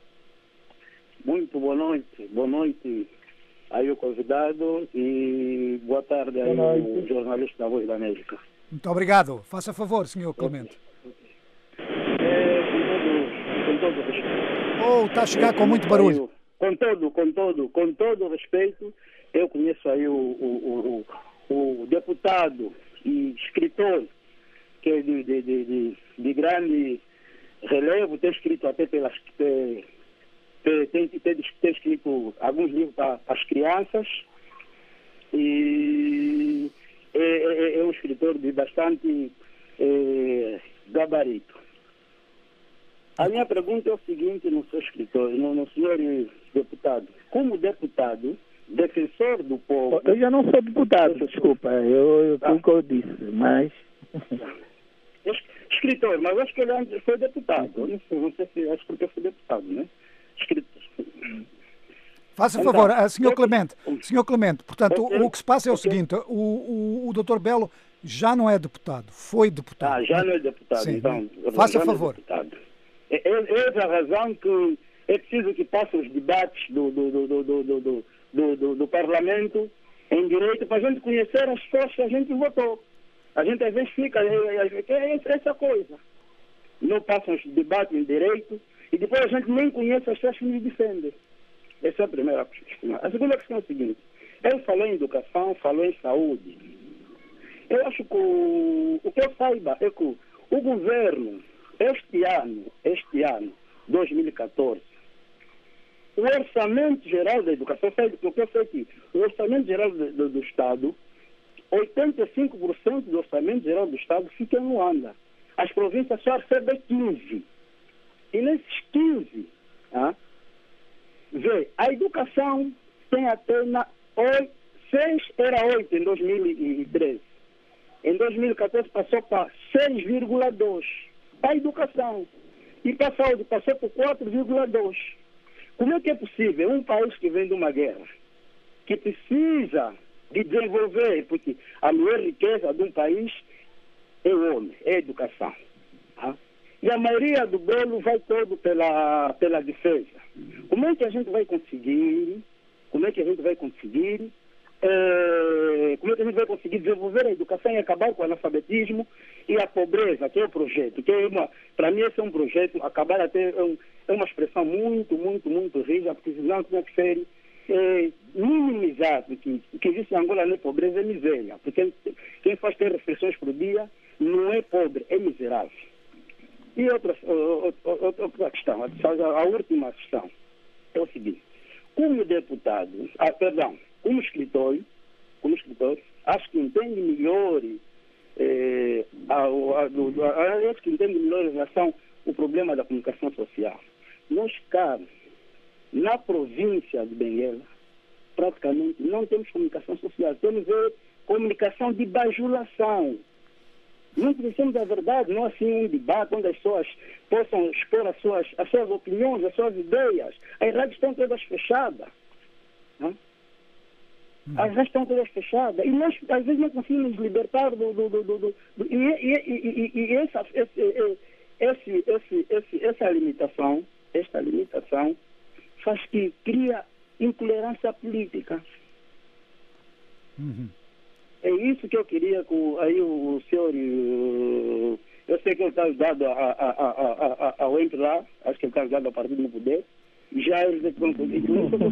Muito boa noite. Boa noite aí o convidado e boa tarde aí o jornalista da Voz da América. Muito obrigado. Faça favor, senhor Clemente. É, com todo, com todo respeito. Oh, está a chegar com muito barulho. Com todo, com todo, com todo o respeito, eu conheço aí o, o, o, o deputado e escritor que é de, de, de, de, de grande relevo, tem escrito até pelas... Tem, tem, tem, tem escrito alguns livros para as crianças e é, é, é um escritor de bastante é, gabarito. A minha pergunta é o seguinte no seu escritor, no, no senhor deputado. Como deputado, defensor do povo. Eu já não sou deputado, desculpa, eu, eu, o que eu disse, mas... Escritor, mas acho que ele antes foi deputado. Eu não sei, não sei se acho que ele foi deputado, né? Escritor. Faça Então, favor, uh, senhor eu- Clemente, senhor Clemente, portanto, Ok. o, o que se passa é o Ok. seguinte, o, o, o doutor Belo já não é deputado, foi deputado. Ah, já não é deputado, Sim. então. Faça já não é favor. deputado. É, é, essa a razão que é preciso que passem os debates do, do, do, do, do, do, do, do, do, do Parlamento em direito para a gente conhecer as pessoas que a gente votou. A gente às vezes fica, é, é, é essa coisa. Não passam os debates em direito e depois a gente nem conhece as pessoas que nos defendem. Essa é a primeira questão. A segunda questão é a seguinte. Ele falou em educação, falou em saúde. Eu acho que o, o que eu saiba é que o governo, este ano, este ano, dois mil e catorze, o Orçamento Geral da Educação, sabe o que eu sei aqui? O Orçamento Geral do, do, do Estado, oitenta e cinco por cento do Orçamento Geral do Estado fica em Luanda. As províncias só recebem quinze. E nesses quinze, ah, vê, a educação tem apenas oito, seis era oito em dois mil e treze. Em dois mil e catorze passou para seis vírgula dois. Para a educação. E para a saúde passou para quatro vírgula dois. Como é que é possível um país que vem de uma guerra, que precisa de desenvolver, porque a maior riqueza de um país é o homem, é a educação. Tá? E a maioria do bolo vai todo pela, pela defesa. Como é que a gente vai conseguir, como é que a gente vai conseguir, eh, como é que a gente vai conseguir desenvolver a educação e acabar com o analfabetismo e a pobreza, que é o projeto, que é uma, para mim esse é um projeto, acabar até é, um, é uma expressão muito, muito, muito rígida, porque senão como é que fere, é, minimizar, porque o que existe em Angola não é pobreza, é miséria, porque quem faz três refeições por dia não é pobre, é miserável. E outra, outra, outra questão, a última questão é o seguinte, como deputado, ah, perdão, como escritor, como escritor, acho que entende melhor, eh, a, a, a, acho que entende melhor em relação ao problema da comunicação social. Nós cá, na província de Benguela, praticamente não temos comunicação social, temos é, comunicação de bajulação. Não precisamos da verdade, não assim um debate onde as pessoas possam expor as suas, as suas opiniões, as suas ideias. As rádios estão todas fechadas. Não? As rádios estão todas fechadas. E nós, às vezes, não conseguimos libertar do... do, do, do, do e, e, e, e, e essa, esse, esse, esse, esse, essa limitação, esta limitação, faz que cria intolerância política. Uhum. É isso que eu queria que aí o senhor, eu sei que ele está ligado a, a, a, a, a, ao Entre lá, acho que ele está ligado ao Partido no Poder, e já eles é que vão conseguir,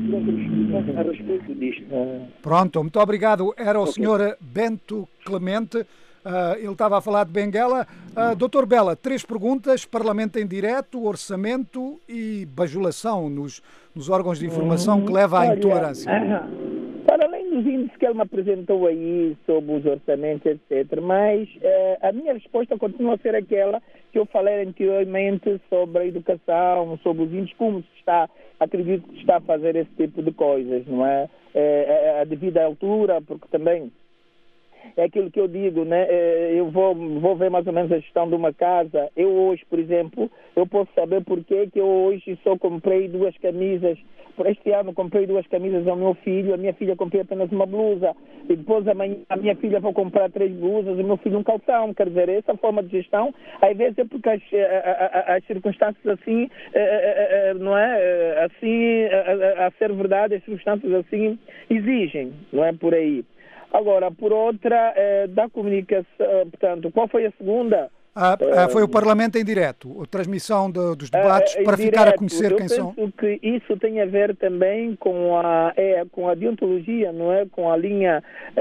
a respeito disto. Pronto, muito obrigado. Era o Ok. senhor Bento Clemente, uh, ele estava a falar de Benguela. Uh, doutor Bela, três perguntas, Parlamento em direto, orçamento e bajulação nos, nos órgãos de informação que leva à Olha, intolerância. ah, para além dos índices que ele me apresentou aí sobre os orçamentos, etcétera, mas eh, a minha resposta continua a ser aquela que eu falei anteriormente sobre a educação, sobre os índices, como se está, acredito que está a fazer esse tipo de coisas, não é? Eh, a devida altura, porque também é aquilo que eu digo, né? Eu vou, vou ver mais ou menos a gestão de uma casa. Eu hoje, por exemplo, eu posso saber porque que eu hoje só comprei duas camisas. Por este ano comprei duas camisas ao meu filho, a minha filha comprei apenas uma blusa. E depois amanhã a minha filha vai comprar três blusas, o meu filho um calção. Quer dizer, essa forma de gestão, às vezes é porque as, as, as circunstâncias assim, não é? Assim, a, a ser verdade, as circunstâncias assim exigem, não é por aí. Agora, por outra, eh, da comunicação, portanto, qual foi a segunda? Ah, ah, foi o Parlamento em direto, a transmissão de, dos debates Ah, para direto. ficar a conhecer Eu quem penso são. que isso tem a ver também com a, é, com a deontologia, não é? Com a linha,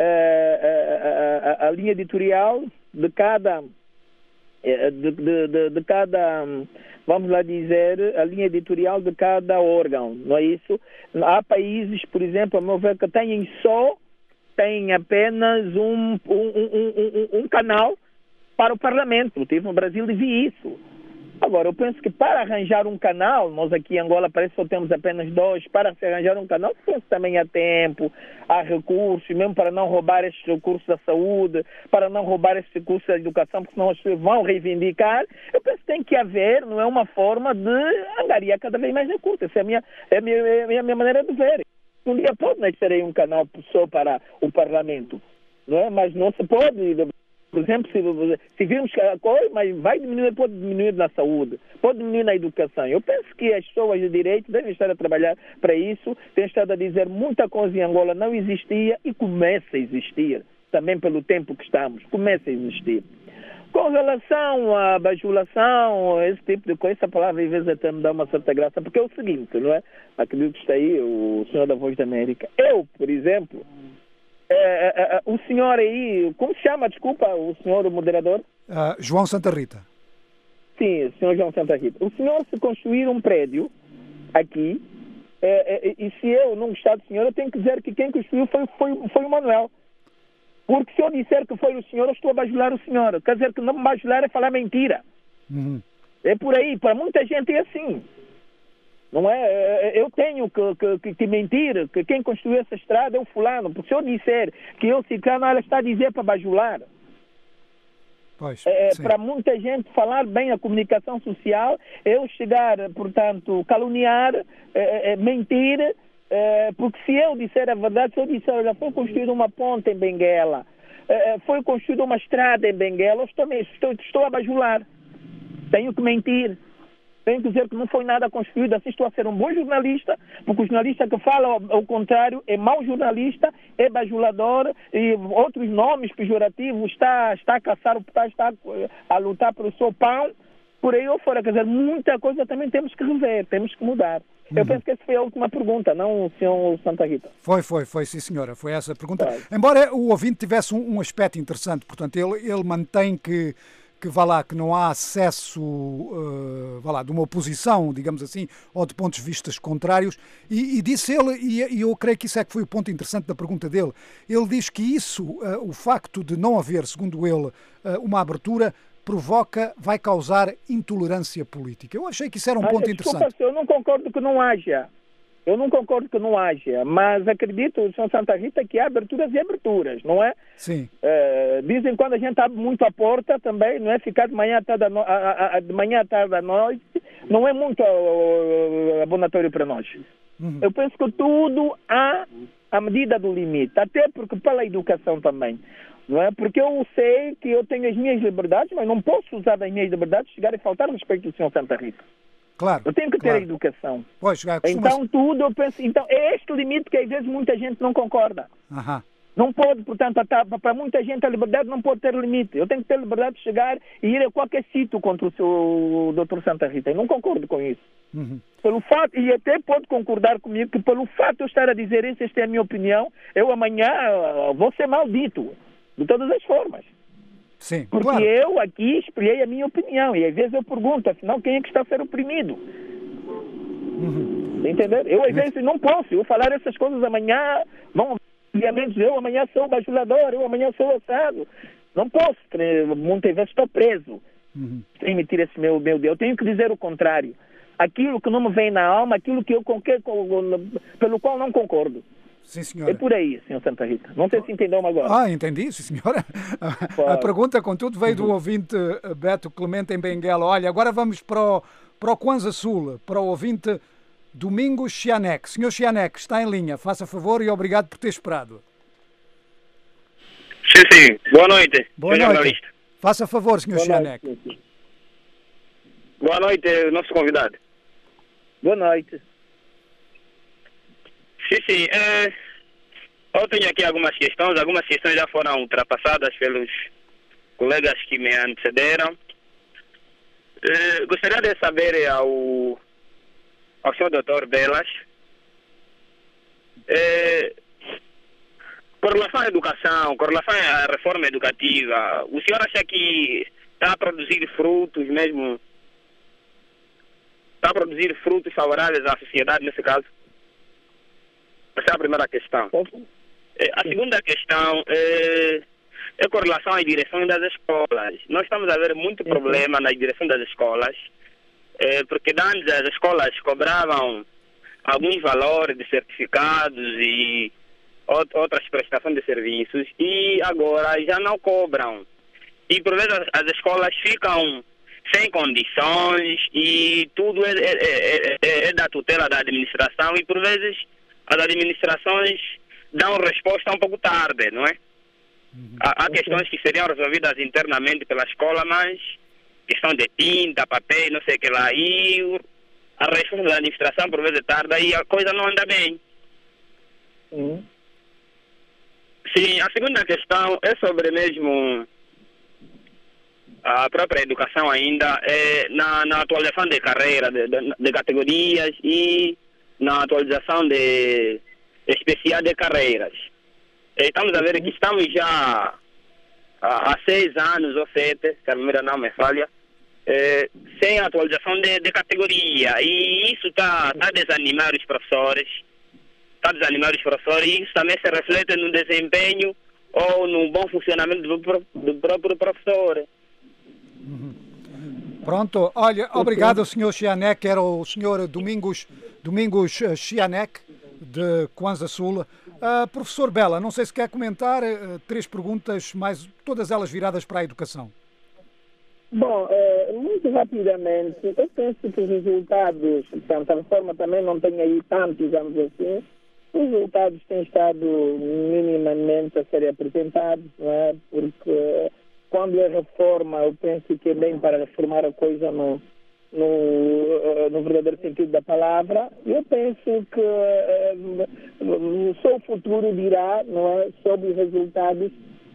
eh, a, a, a linha editorial de cada, de, de, de, de cada, vamos lá dizer, a linha editorial de cada órgão, não é isso? Há países, por exemplo, a meu ver, que têm só tem apenas um, um, um, um, um canal para o Parlamento. Eu estive no Brasil e vi isso. Agora, eu penso que para arranjar um canal, nós aqui em Angola parece que só temos apenas dois, para se arranjar um canal, penso também há tempo, há recursos, mesmo para não roubar estes recursos da saúde, para não roubar estes recursos da educação, porque senão as pessoas vão reivindicar. Eu penso que tem que haver, não é uma forma de angariar cada vez mais recursos. Essa é a minha, é a minha, é a minha maneira de ver. Um dia pode nascer aí um canal só para o Parlamento, não é? Mas não se pode... Por exemplo, se, se virmos que a coisa, mas vai diminuir, pode diminuir na saúde, pode diminuir na educação. Eu penso que as pessoas de direito devem estar a trabalhar para isso, têm estado a dizer muita coisa em Angola não existia e começa a existir, também pelo tempo que estamos, começa a existir. Com relação à bajulação, esse tipo de coisa, essa palavra às vezes até me dá uma certa graça, porque é o seguinte, não é? Acredito que está aí o senhor da Voz da América. Eu, por exemplo... É, é, é, o senhor aí, como se chama, desculpa, o senhor o moderador? Uh, João Santa Rita. Sim, o senhor João Santa Rita. O senhor, se construir um prédio aqui, é, é, e se eu não gostar do senhor, eu tenho que dizer que quem construiu foi, foi, foi o Manuel. Porque se eu disser que foi o senhor, eu estou a bajular o senhor. Quer dizer que não me bajular é falar mentira. Uhum. É por aí, para muita gente é assim. Não é? Eu tenho que, que, que mentir que quem construiu essa estrada é o fulano. Porque se eu disser que eu ciclano, ela está a dizer para bajular. Pois, é, para muita gente falar bem a comunicação social, eu chegar, portanto, caluniar, é, é, mentir, é, porque se eu disser a verdade, se eu disser, olha, foi construída uma ponte em Benguela, é, foi construída uma estrada em Benguela, eu estou, estou, estou a bajular. Tenho que mentir. Tenho que dizer que não foi nada construído, assim estou a ser um bom jornalista, porque o jornalista que fala ao, ao contrário é mau jornalista, é bajulador, e outros nomes pejorativos, está, está a caçar o está, está a lutar pelo seu pão, por aí ou fora. Quer dizer, muita coisa também temos que rever, temos que mudar. Uhum. Eu penso que essa foi a última pergunta, não o senhor Santa Rita. Foi, foi, foi, sim senhora, foi essa a pergunta. Foi. Embora o ouvinte tivesse um, um aspecto interessante, portanto, ele, ele mantém que que vá lá, que não há acesso uh, vá lá, de uma oposição, digamos assim, ou de pontos de vista contrários, e, e disse ele, e, e eu creio que isso é que foi o ponto interessante da pergunta dele, ele diz que isso, uh, o facto de não haver, segundo ele, uh, uma abertura, provoca, vai causar intolerância política. Eu achei que isso era um ah, ponto desculpa, interessante. Eu não concordo que não haja. Eu não concordo que não haja, mas acredito, São Santa Rita, que há aberturas e aberturas, não é? Sim. Uh, dizem quando a gente abre muito a porta também, não é? Ficar de manhã à tarde, no... a, a, de manhã à tarde à noite, não é muito uh, abonatório para nós. Uhum. Eu penso que tudo há a medida do limite, até porque pela educação também. Não é? Porque eu sei que eu tenho as minhas liberdades, mas não posso usar as minhas liberdades chegar a faltar respeito do senhor Santa Rita. Claro. Eu tenho que ter claro. a educação. Pois, já, então tudo, eu penso, então é este o limite que às vezes muita gente não concorda. Aham. Não pode, portanto, para muita gente a liberdade não pode ter limite. Eu tenho que ter liberdade de chegar e ir a qualquer sítio contra o seu doutor Santa Rita. Eu não concordo com isso. Uhum. Pelo fato, e até pode concordar comigo, que pelo fato de eu estar a dizer isso, esta é a minha opinião, eu amanhã vou ser maldito, de todas as formas. Sim, porque claro. eu aqui expliquei a minha opinião e às vezes eu pergunto, afinal, quem é que está a ser oprimido? Uhum. Entendeu? Eu às vezes não posso, eu falar essas coisas amanhã, vão, obviamente, eu amanhã sou bajulador, eu amanhã sou assado. Não posso, muitas vezes estou preso uhum. sem emitir esse meu, meu Deus. Eu tenho que dizer o contrário. Aquilo que não me vem na alma, aquilo que eu, pelo qual não concordo. Sim, senhora. É por aí, senhor Santa Rita. Não sei se entendeu-me agora. Ah, entendi, sim, senhora. A, a pergunta, contudo, veio do ouvinte Beto Clemente em Benguela. Olha, agora vamos para o, para o Kwanza Sul, para o ouvinte Domingos Chianek. Senhor Chianek, está em linha. Faça favor e obrigado por ter esperado. Sim, sim. Boa noite. Boa senhor noite. Jornalista. Faça favor, senhor Boa Chianek. Noite. Boa noite, nosso convidado. Boa noite. Sim, sim. É, eu tenho aqui algumas questões. Algumas questões já foram ultrapassadas pelos colegas que me antecederam. É, gostaria de saber ao, ao senhor doutor Belas, é, com relação à educação, com relação à reforma educativa, o senhor acha que está a produzir frutos mesmo? Está a produzir frutos favoráveis à sociedade nesse caso? Essa é a primeira questão. A segunda questão é, é com relação às direções das escolas. Nós estamos a ver muito problema na direção das escolas. É, porque antes as escolas cobravam alguns valores de certificados e outras prestações de serviços e agora já não cobram. E por vezes as, as escolas ficam sem condições e tudo é, é, é, é da tutela da administração e por vezes as administrações dão resposta um pouco tarde, não é? Uhum. Há, há questões que seriam resolvidas internamente pela escola, mas questão de tinta, papel, não sei o que lá, e o, a resposta da administração por vezes tarda e a coisa não anda bem. Uhum. Sim, a segunda questão é sobre mesmo a própria educação ainda, é na, na atualização de carreira, de, de, de categorias e na atualização de especial de carreiras. Estamos a ver que estamos já há, há seis anos ou sete, se a memória não me falha, é, sem atualização de, de categoria. E isso está tá a desanimar os professores, está a desanimar os professores e isso também se reflete no desempenho ou no bom funcionamento do, do próprio professor. Pronto, olha, obrigado senhor Chianek, era o senhor Domingos, Domingos Chianek, de Kwanza Sul. Uh, professor Bela, não sei se quer comentar, uh, três perguntas, mais todas elas viradas para a educação. Bom, é, muito rapidamente, eu penso que os resultados, portanto, a reforma também não tem aí tanto, digamos assim, os resultados têm estado minimamente a serem apresentados, não é? Porque quando é reforma, eu penso que é bem para reformar a coisa no, no, no verdadeiro sentido da palavra. Eu penso que só o futuro dirá, não é, sobre os resultados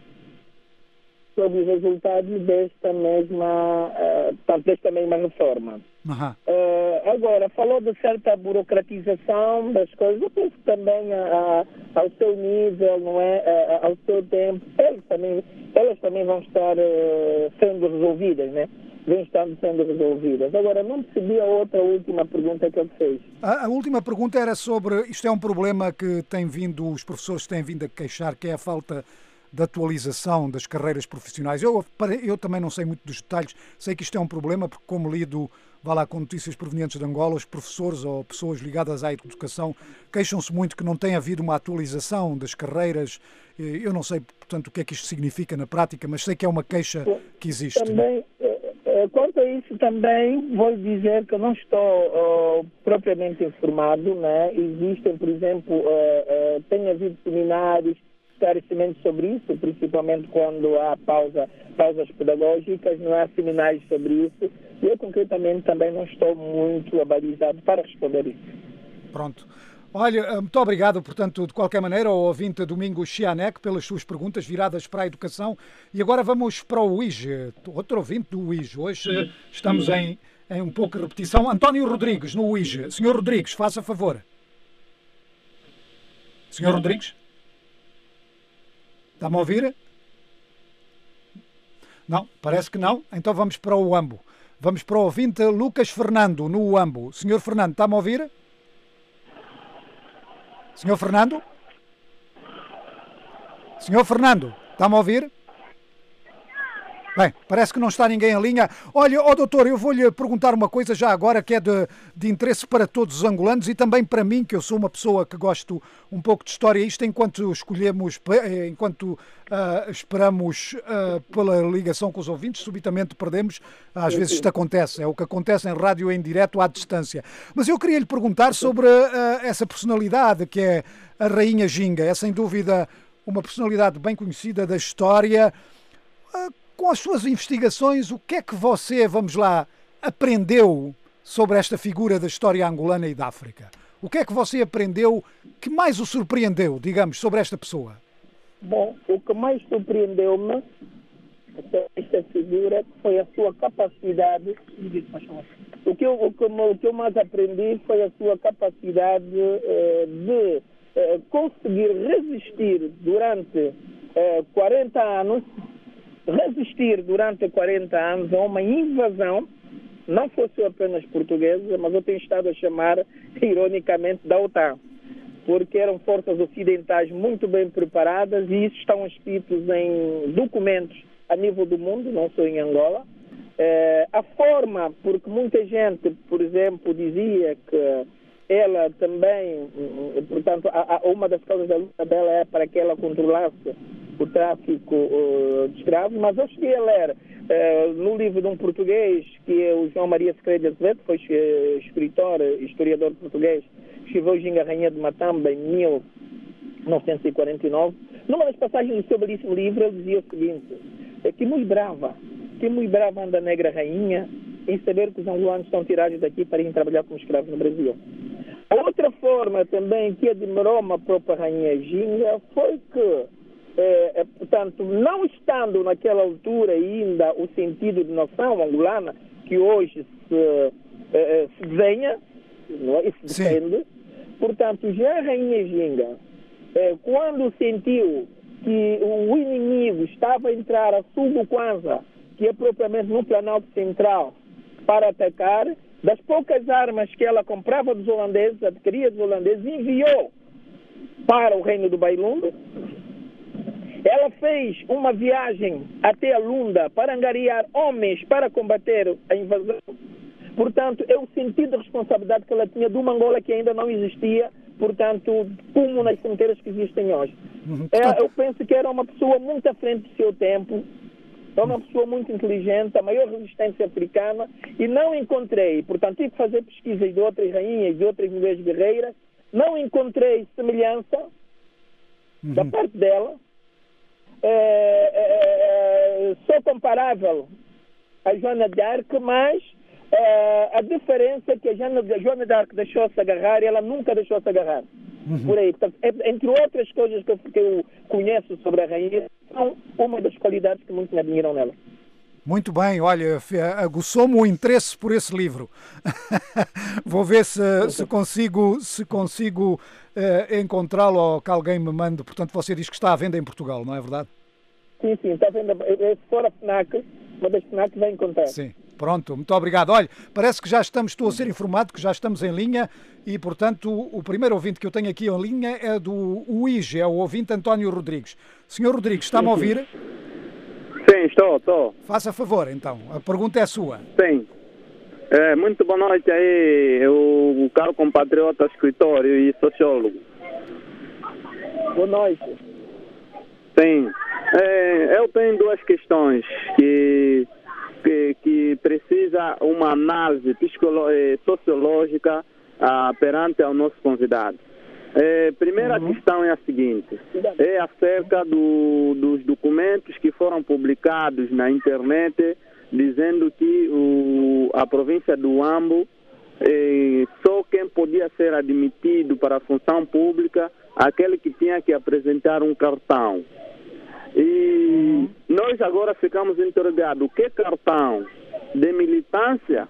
sobre os resultados desta mesma, uh, desta mesma reforma. Uhum. Uh, agora, falou de certa burocratização das coisas, eu penso também a, a, ao seu nível, não é, a, ao seu tempo, elas também, elas também vão estar uh, sendo resolvidas, né? Vão estar sendo resolvidas. Agora, não percebi a outra última pergunta que ele fez. A, a última pergunta era sobre, isto é um problema que tem vindo, os professores têm vindo a queixar, que é a falta da atualização das carreiras profissionais. Eu, eu também não sei muito dos detalhes, sei que isto é um problema, porque como lido, vá lá com notícias provenientes de Angola, os professores ou pessoas ligadas à educação queixam-se muito que não tem havido uma atualização das carreiras. Eu não sei, portanto, o que é que isto significa na prática, mas sei que é uma queixa que existe. Também, quanto a isso também, vou dizer que eu não estou uh, propriamente informado, né? Existem, por exemplo, uh, uh, tem havido seminários, esclarecimentos sobre isso, principalmente quando há pausa, pausas pedagógicas, não há seminários sobre isso. E eu, concretamente, também não estou muito abalizado para responder isso. Pronto. Olha, muito obrigado, portanto, de qualquer maneira, ao ouvinte Domingos Chianek, pelas suas perguntas viradas para a educação. E agora vamos para o U I G, outro ouvinte do U I G. Hoje estamos em, em um pouco de repetição. António Rodrigues, no U I G. senhor Rodrigues, faça favor. senhor Rodrigues? Está-me a ouvir? Não, parece que não. Então vamos para o Uambo. Vamos para o ouvinte Lucas Fernando, no Uambo. senhor Fernando, está-me a ouvir? senhor Fernando? senhor Fernando, está-me a ouvir? Bem, parece que não está ninguém em linha. Olha, ó doutor, eu vou-lhe perguntar uma coisa já agora que é de, de interesse para todos os angolanos e também para mim, que eu sou uma pessoa que gosto um pouco de história. Isto enquanto escolhemos, enquanto uh, esperamos uh, pela ligação com os ouvintes, subitamente perdemos. Às vezes isto acontece, é o que acontece em rádio em direto à distância. Mas eu queria lhe perguntar sobre uh, essa personalidade que é a Rainha Ginga. É sem dúvida uma personalidade bem conhecida da história. Uh, Com as suas investigações, o que é que você, vamos lá, aprendeu sobre esta figura da história angolana e da África? O que é que você aprendeu que mais o surpreendeu, digamos, sobre esta pessoa? Bom, o que mais surpreendeu-me esta figura foi a sua capacidade. O que eu, o que, o que eu mais aprendi foi a sua capacidade eh, de eh, conseguir resistir durante eh, quarenta anos. Resistir durante quarenta anos a uma invasão, não fosse apenas portuguesa, mas eu tenho estado a chamar, ironicamente, da OTAN, porque eram forças ocidentais muito bem preparadas e isso estão escritos em documentos a nível do mundo, não só em Angola, Eh, a forma, porque muita gente, por exemplo, dizia que ela também, portanto, a, a, uma das causas da luta dela é para que ela controlasse o tráfico uh, de escravos, mas eu cheguei a ler uh, no livro de um português, que é o João Maria Segredo Azevedo, que foi uh, escritor, historiador português, escreveu Ginga Rainha de Matamba em mil novecentos e quarenta e nove. Numa das passagens do seu belíssimo livro, ele dizia o seguinte: é que muito brava, que muito brava anda a negra rainha em saber que os angolanos estão tirados daqui para ir trabalhar como escravos no Brasil. Outra forma também que admirou uma própria rainha Ginga foi que, eh, portanto, não estando naquela altura ainda o sentido de noção angolana, que hoje se, eh, se desenha, não é? E se defende, portanto, já a rainha Ginga, eh, quando sentiu que o inimigo estava a entrar a sul do Kwanza, que é propriamente no Planalto Central, para atacar, das poucas armas que ela comprava dos holandeses, adquiria dos holandeses, enviou para o reino do Bailundo. Ela fez uma viagem até a Lunda para angariar homens para combater a invasão. Portanto, é o sentido de responsabilidade que ela tinha de uma Angola que ainda não existia, portanto, como nas fronteiras que existem hoje. Uhum. É, eu penso que era uma pessoa muito à frente do seu tempo, é uma pessoa muito inteligente, a maior resistência africana, e não encontrei, portanto, tive que fazer pesquisas de outras rainhas, de outras mulheres guerreiras, não encontrei semelhança uhum. da parte dela. É, é, é, sou comparável a Joana d'Arc, mas é, a diferença é que a Joana, a Joana d'Arc deixou-se agarrar e ela nunca deixou-se agarrar. Uhum. Por aí, portanto, é, entre outras coisas que eu, que eu conheço sobre a rainha, são uma das qualidades que muitos me admiram nela. Muito bem, olha, aguçou-me o interesse por esse livro. Vou ver se, se consigo, se consigo uh, encontrá-lo ou que alguém me mande. Portanto, você diz que está à venda em Portugal, não é verdade? Sim, sim, está à venda. É fora a FNAC, uma das FNAC vai encontrar. Sim, pronto, muito obrigado. Olha, parece que já estamos, estou a ser informado que já estamos em linha e, portanto, o, o primeiro ouvinte que eu tenho aqui em linha é do U I G, é o ouvinte António Rodrigues. Senhor Rodrigues, está-me a ouvir? Sim, estou, estou. Faça favor, então. A pergunta é sua. Sim. É, muito boa noite aí, o, o caro compatriota, escritor e sociólogo. Boa noite. Sim. É, eu tenho duas questões que, que, que precisa uma análise sociológica ah, perante ao nosso convidado. É, primeira uhum. questão é a seguinte, é acerca do, dos documentos que foram publicados na internet dizendo que o, a província do Ambo, é, só quem podia ser admitido para a função pública, aquele que tinha que apresentar um cartão. E uhum. nós agora ficamos interrogados, que cartão? De militância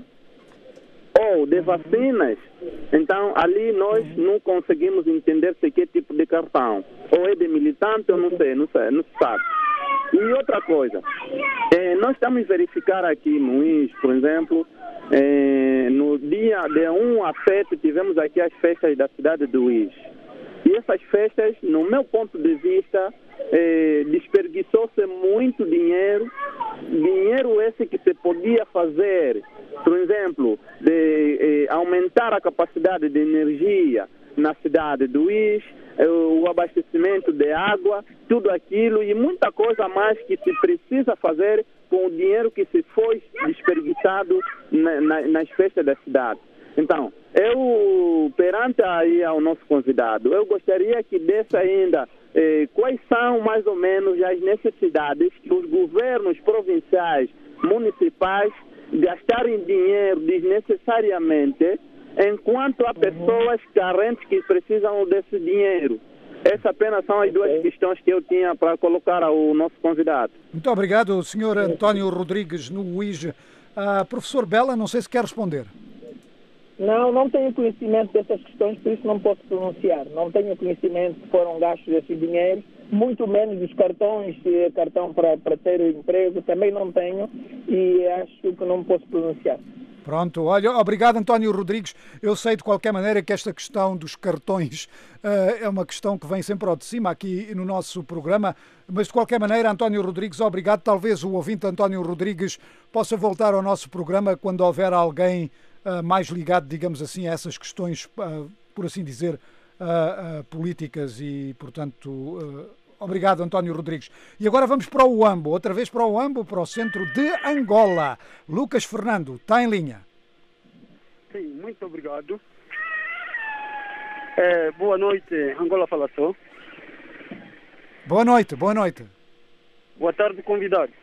ou de vacinas? Então, ali nós não conseguimos entender se que tipo de cartão. Ou é de militante, ou não sei, não sei, não se sabe. E outra coisa, é, nós estamos a verificar aqui no U I S, por exemplo, é, no dia de um a sete tivemos aqui as festas da cidade do U I S. E essas festas, no meu ponto de vista, é, desperdiçou-se muito dinheiro, dinheiro esse que se podia fazer, por exemplo, de eh, aumentar a capacidade de energia na cidade do U I S, eh, o abastecimento de água, tudo aquilo e muita coisa mais que se precisa fazer com o dinheiro que se foi desperdiçado na, na, nas festas da cidade. Então, eu, perante aí ao nosso convidado, eu gostaria que desse ainda eh, quais são mais ou menos as necessidades que os governos provinciais, municipais, gastarem dinheiro desnecessariamente, enquanto há pessoas carentes que precisam desse dinheiro. Essas apenas são as duas questões que eu tinha para colocar ao nosso convidado. Muito obrigado, senhor António Rodrigues, no U I G. Ah, professor Bela, não sei se quer responder. Não, não tenho conhecimento dessas questões, por isso não posso pronunciar. Não tenho conhecimento que foram gastos esse dinheiro, muito menos dos cartões, cartão para, para ter emprego, também não tenho e acho que não posso pronunciar. Pronto, olha, obrigado António Rodrigues. Eu sei de qualquer maneira que esta questão dos cartões uh, é uma questão que vem sempre ao de cima aqui no nosso programa, mas de qualquer maneira, António Rodrigues, obrigado. Talvez o ouvinte António Rodrigues possa voltar ao nosso programa quando houver alguém uh, mais ligado, digamos assim, a essas questões, uh, por assim dizer, uh, uh, políticas e, portanto... Uh, Obrigado, António Rodrigues. E agora vamos para o Huambo, outra vez para o Huambo, para o centro de Angola. Lucas Fernando, está em linha. Sim, muito obrigado. É, boa noite, Angola fala só. Boa noite, boa noite. Boa tarde, convidado.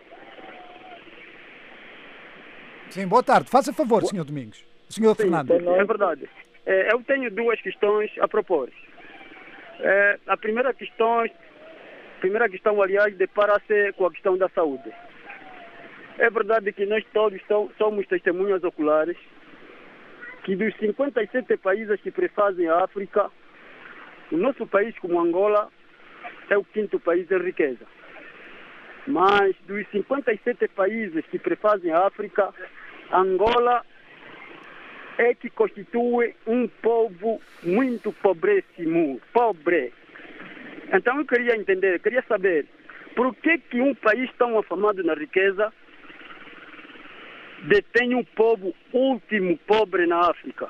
Sim, boa tarde. Faça favor, senhor Domingos. senhor Sim, Fernando. É verdade. É, eu tenho duas questões a propor. É, a primeira questão... A primeira questão, aliás, depara-se com a questão da saúde. É verdade que nós todos somos testemunhas oculares que dos cinquenta e sete países que prefazem a África, o nosso país, como Angola, é o quinto país em riqueza. Mas dos cinquenta e sete países que prefazem a África, Angola é que constitui um povo muito pobríssimo, pobre. Então eu queria entender, queria saber, por que que um país tão afamado na riqueza detém um povo último pobre na África?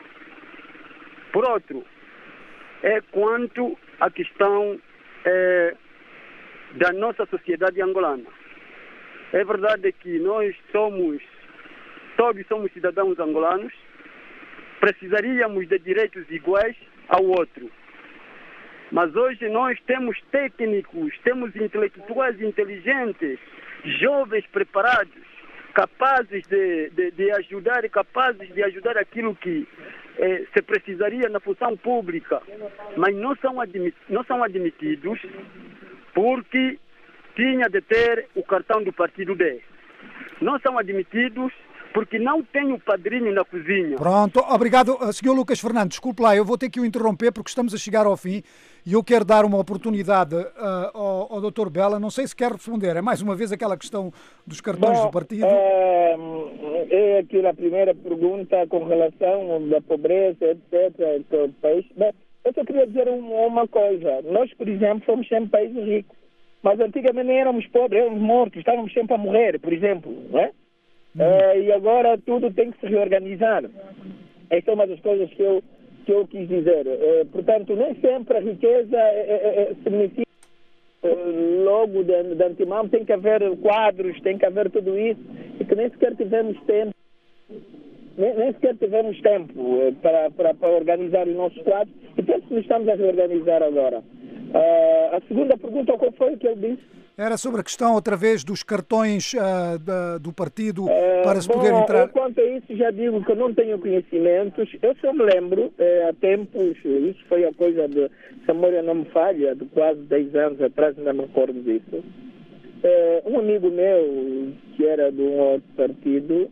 Por outro, é quanto à questão é, da nossa sociedade angolana. É verdade que nós somos, todos somos cidadãos angolanos, precisaríamos de direitos iguais ao outro. Mas hoje nós temos técnicos, temos intelectuais inteligentes, jovens preparados, capazes de, de, de ajudar e capazes de ajudar aquilo que eh, se precisaria na função pública, mas não são, admit, não são admitidos porque tinha de ter o cartão do partido D. Não são admitidos porque não tem o padrinho na cozinha. Pronto, obrigado. senhor Lucas Fernando, desculpe lá, eu vou ter que o interromper porque estamos a chegar ao fim e eu quero dar uma oportunidade uh, ao, ao doutor Bela, não sei se quer responder, é mais uma vez aquela questão dos cartões Bom, do partido. É, é aqui a primeira pergunta com relação da pobreza, etcétera, do país. Bem, eu só queria dizer uma, uma coisa, nós, por exemplo, somos sempre países ricos, mas antigamente nem éramos pobres, éramos mortos, estávamos sempre a morrer, por exemplo, não é? Uh, e agora tudo tem que se reorganizar. Esta é uma das coisas que eu, que eu quis dizer. Uh, portanto, nem sempre a riqueza é, é, significa uh, logo de, de antemão, tem que haver quadros, tem que haver tudo isso, e que nem sequer tivemos tempo, nem, nem sequer tivemos tempo uh, para, para, para organizar os nossos quadros, e penso que nos estamos a reorganizar agora. Uh, a segunda pergunta, qual foi o que ele disse? Era sobre a questão, outra vez, dos cartões uh, da, do partido uh, para se bom, poder entrar... Quanto a isso, já digo que eu não tenho conhecimentos. Eu só me lembro, eh, há tempos, isso foi a coisa de, se a memória não me falha, de quase dez anos atrás, ainda me recordo disso. Eh, um amigo meu, que era de um outro partido,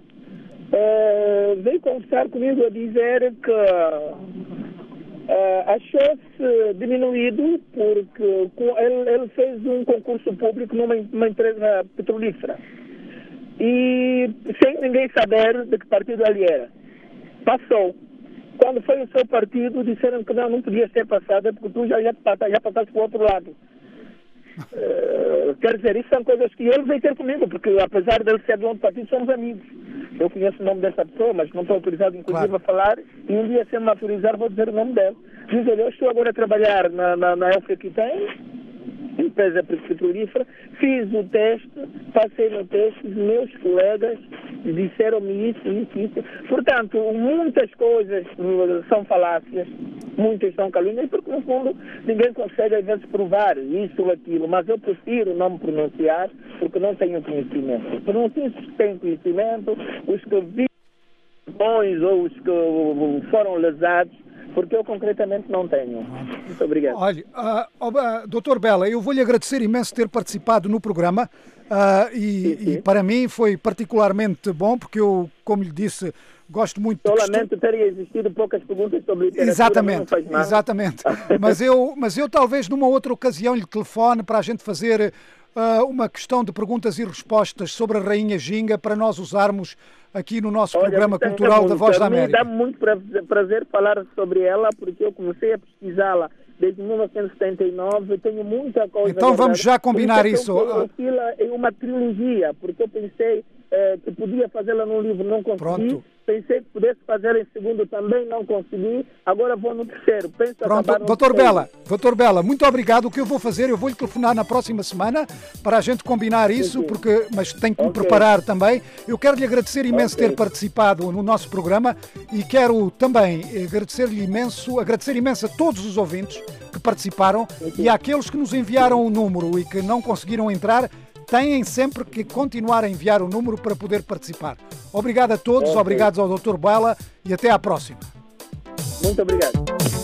eh, veio conversar comigo a dizer que... Uh, achou-se diminuído porque ele, ele fez um concurso público numa uma empresa petrolífera e sem ninguém saber de que partido ele era. Passou. Quando foi o seu partido, disseram que não, não podia ser passada porque tu já, já, já passaste para o outro lado. Uh, quer dizer, isso são coisas que ele veio ter comigo, porque apesar dele ser de outro partido, somos amigos. Eu conheço o nome dessa pessoa, mas não estou autorizado, inclusive, claro, a falar, e um dia, se me autorizar, vou dizer o nome dele. Diz ele, eu estou agora a trabalhar na, na, na Elfa que tem, empresa petrolífera, fiz o teste, passei no teste, os meus colegas disseram-me isso, isso, isso. Portanto, muitas coisas são falácias, muitas são calúnias, porque no fundo ninguém consegue às vezes provar isso ou aquilo, mas eu prefiro não me pronunciar porque não tenho conhecimento. Pronuncio os que têm conhecimento, os que vi bons ou os que foram lesados, porque eu concretamente não tenho. Muito obrigado. Olha, uh, uh, doutor Bela, eu vou-lhe agradecer imenso ter participado no programa uh, e, sim, sim. e para mim foi particularmente bom, porque eu, como lhe disse, gosto muito Só de... lamento terem existido poucas perguntas sobre literatura. Exatamente, exatamente. mas, eu, mas eu talvez numa outra ocasião lhe telefone para a gente fazer uh, uma questão de perguntas e respostas sobre a Rainha Ginga para nós usarmos aqui no nosso Olha, programa me cultural muito, da Voz da me América. dá muito pra- prazer falar sobre ela, porque eu comecei a pesquisá-la desde mil novecentos e setenta e nove, tenho muita coisa. Então a vamos guardar. já combinar Por isso. Eu coloquei em uma trilogia, porque eu pensei eh, que podia fazê-la num livro, não consegui. Pronto. Pensei que pudesse fazer em segundo, também não consegui. Agora vou no terceiro. Penso Pronto, acabar no doutor terceiro. Bela, doutor Bela, muito obrigado. O que eu vou fazer, eu vou-lhe telefonar na próxima semana para a gente combinar isso, sim. porque, mas tenho que me Ok. preparar também. Eu quero lhe agradecer imenso Ok. ter participado no nosso programa e quero também agradecer-lhe imenso, agradecer imenso a todos os ouvintes que participaram e àqueles que nos enviaram o número e que não conseguiram entrar, têm sempre que continuar a enviar o número para poder participar. Obrigado a todos, Ok. obrigados ao doutor Bela e até à próxima. Muito obrigado.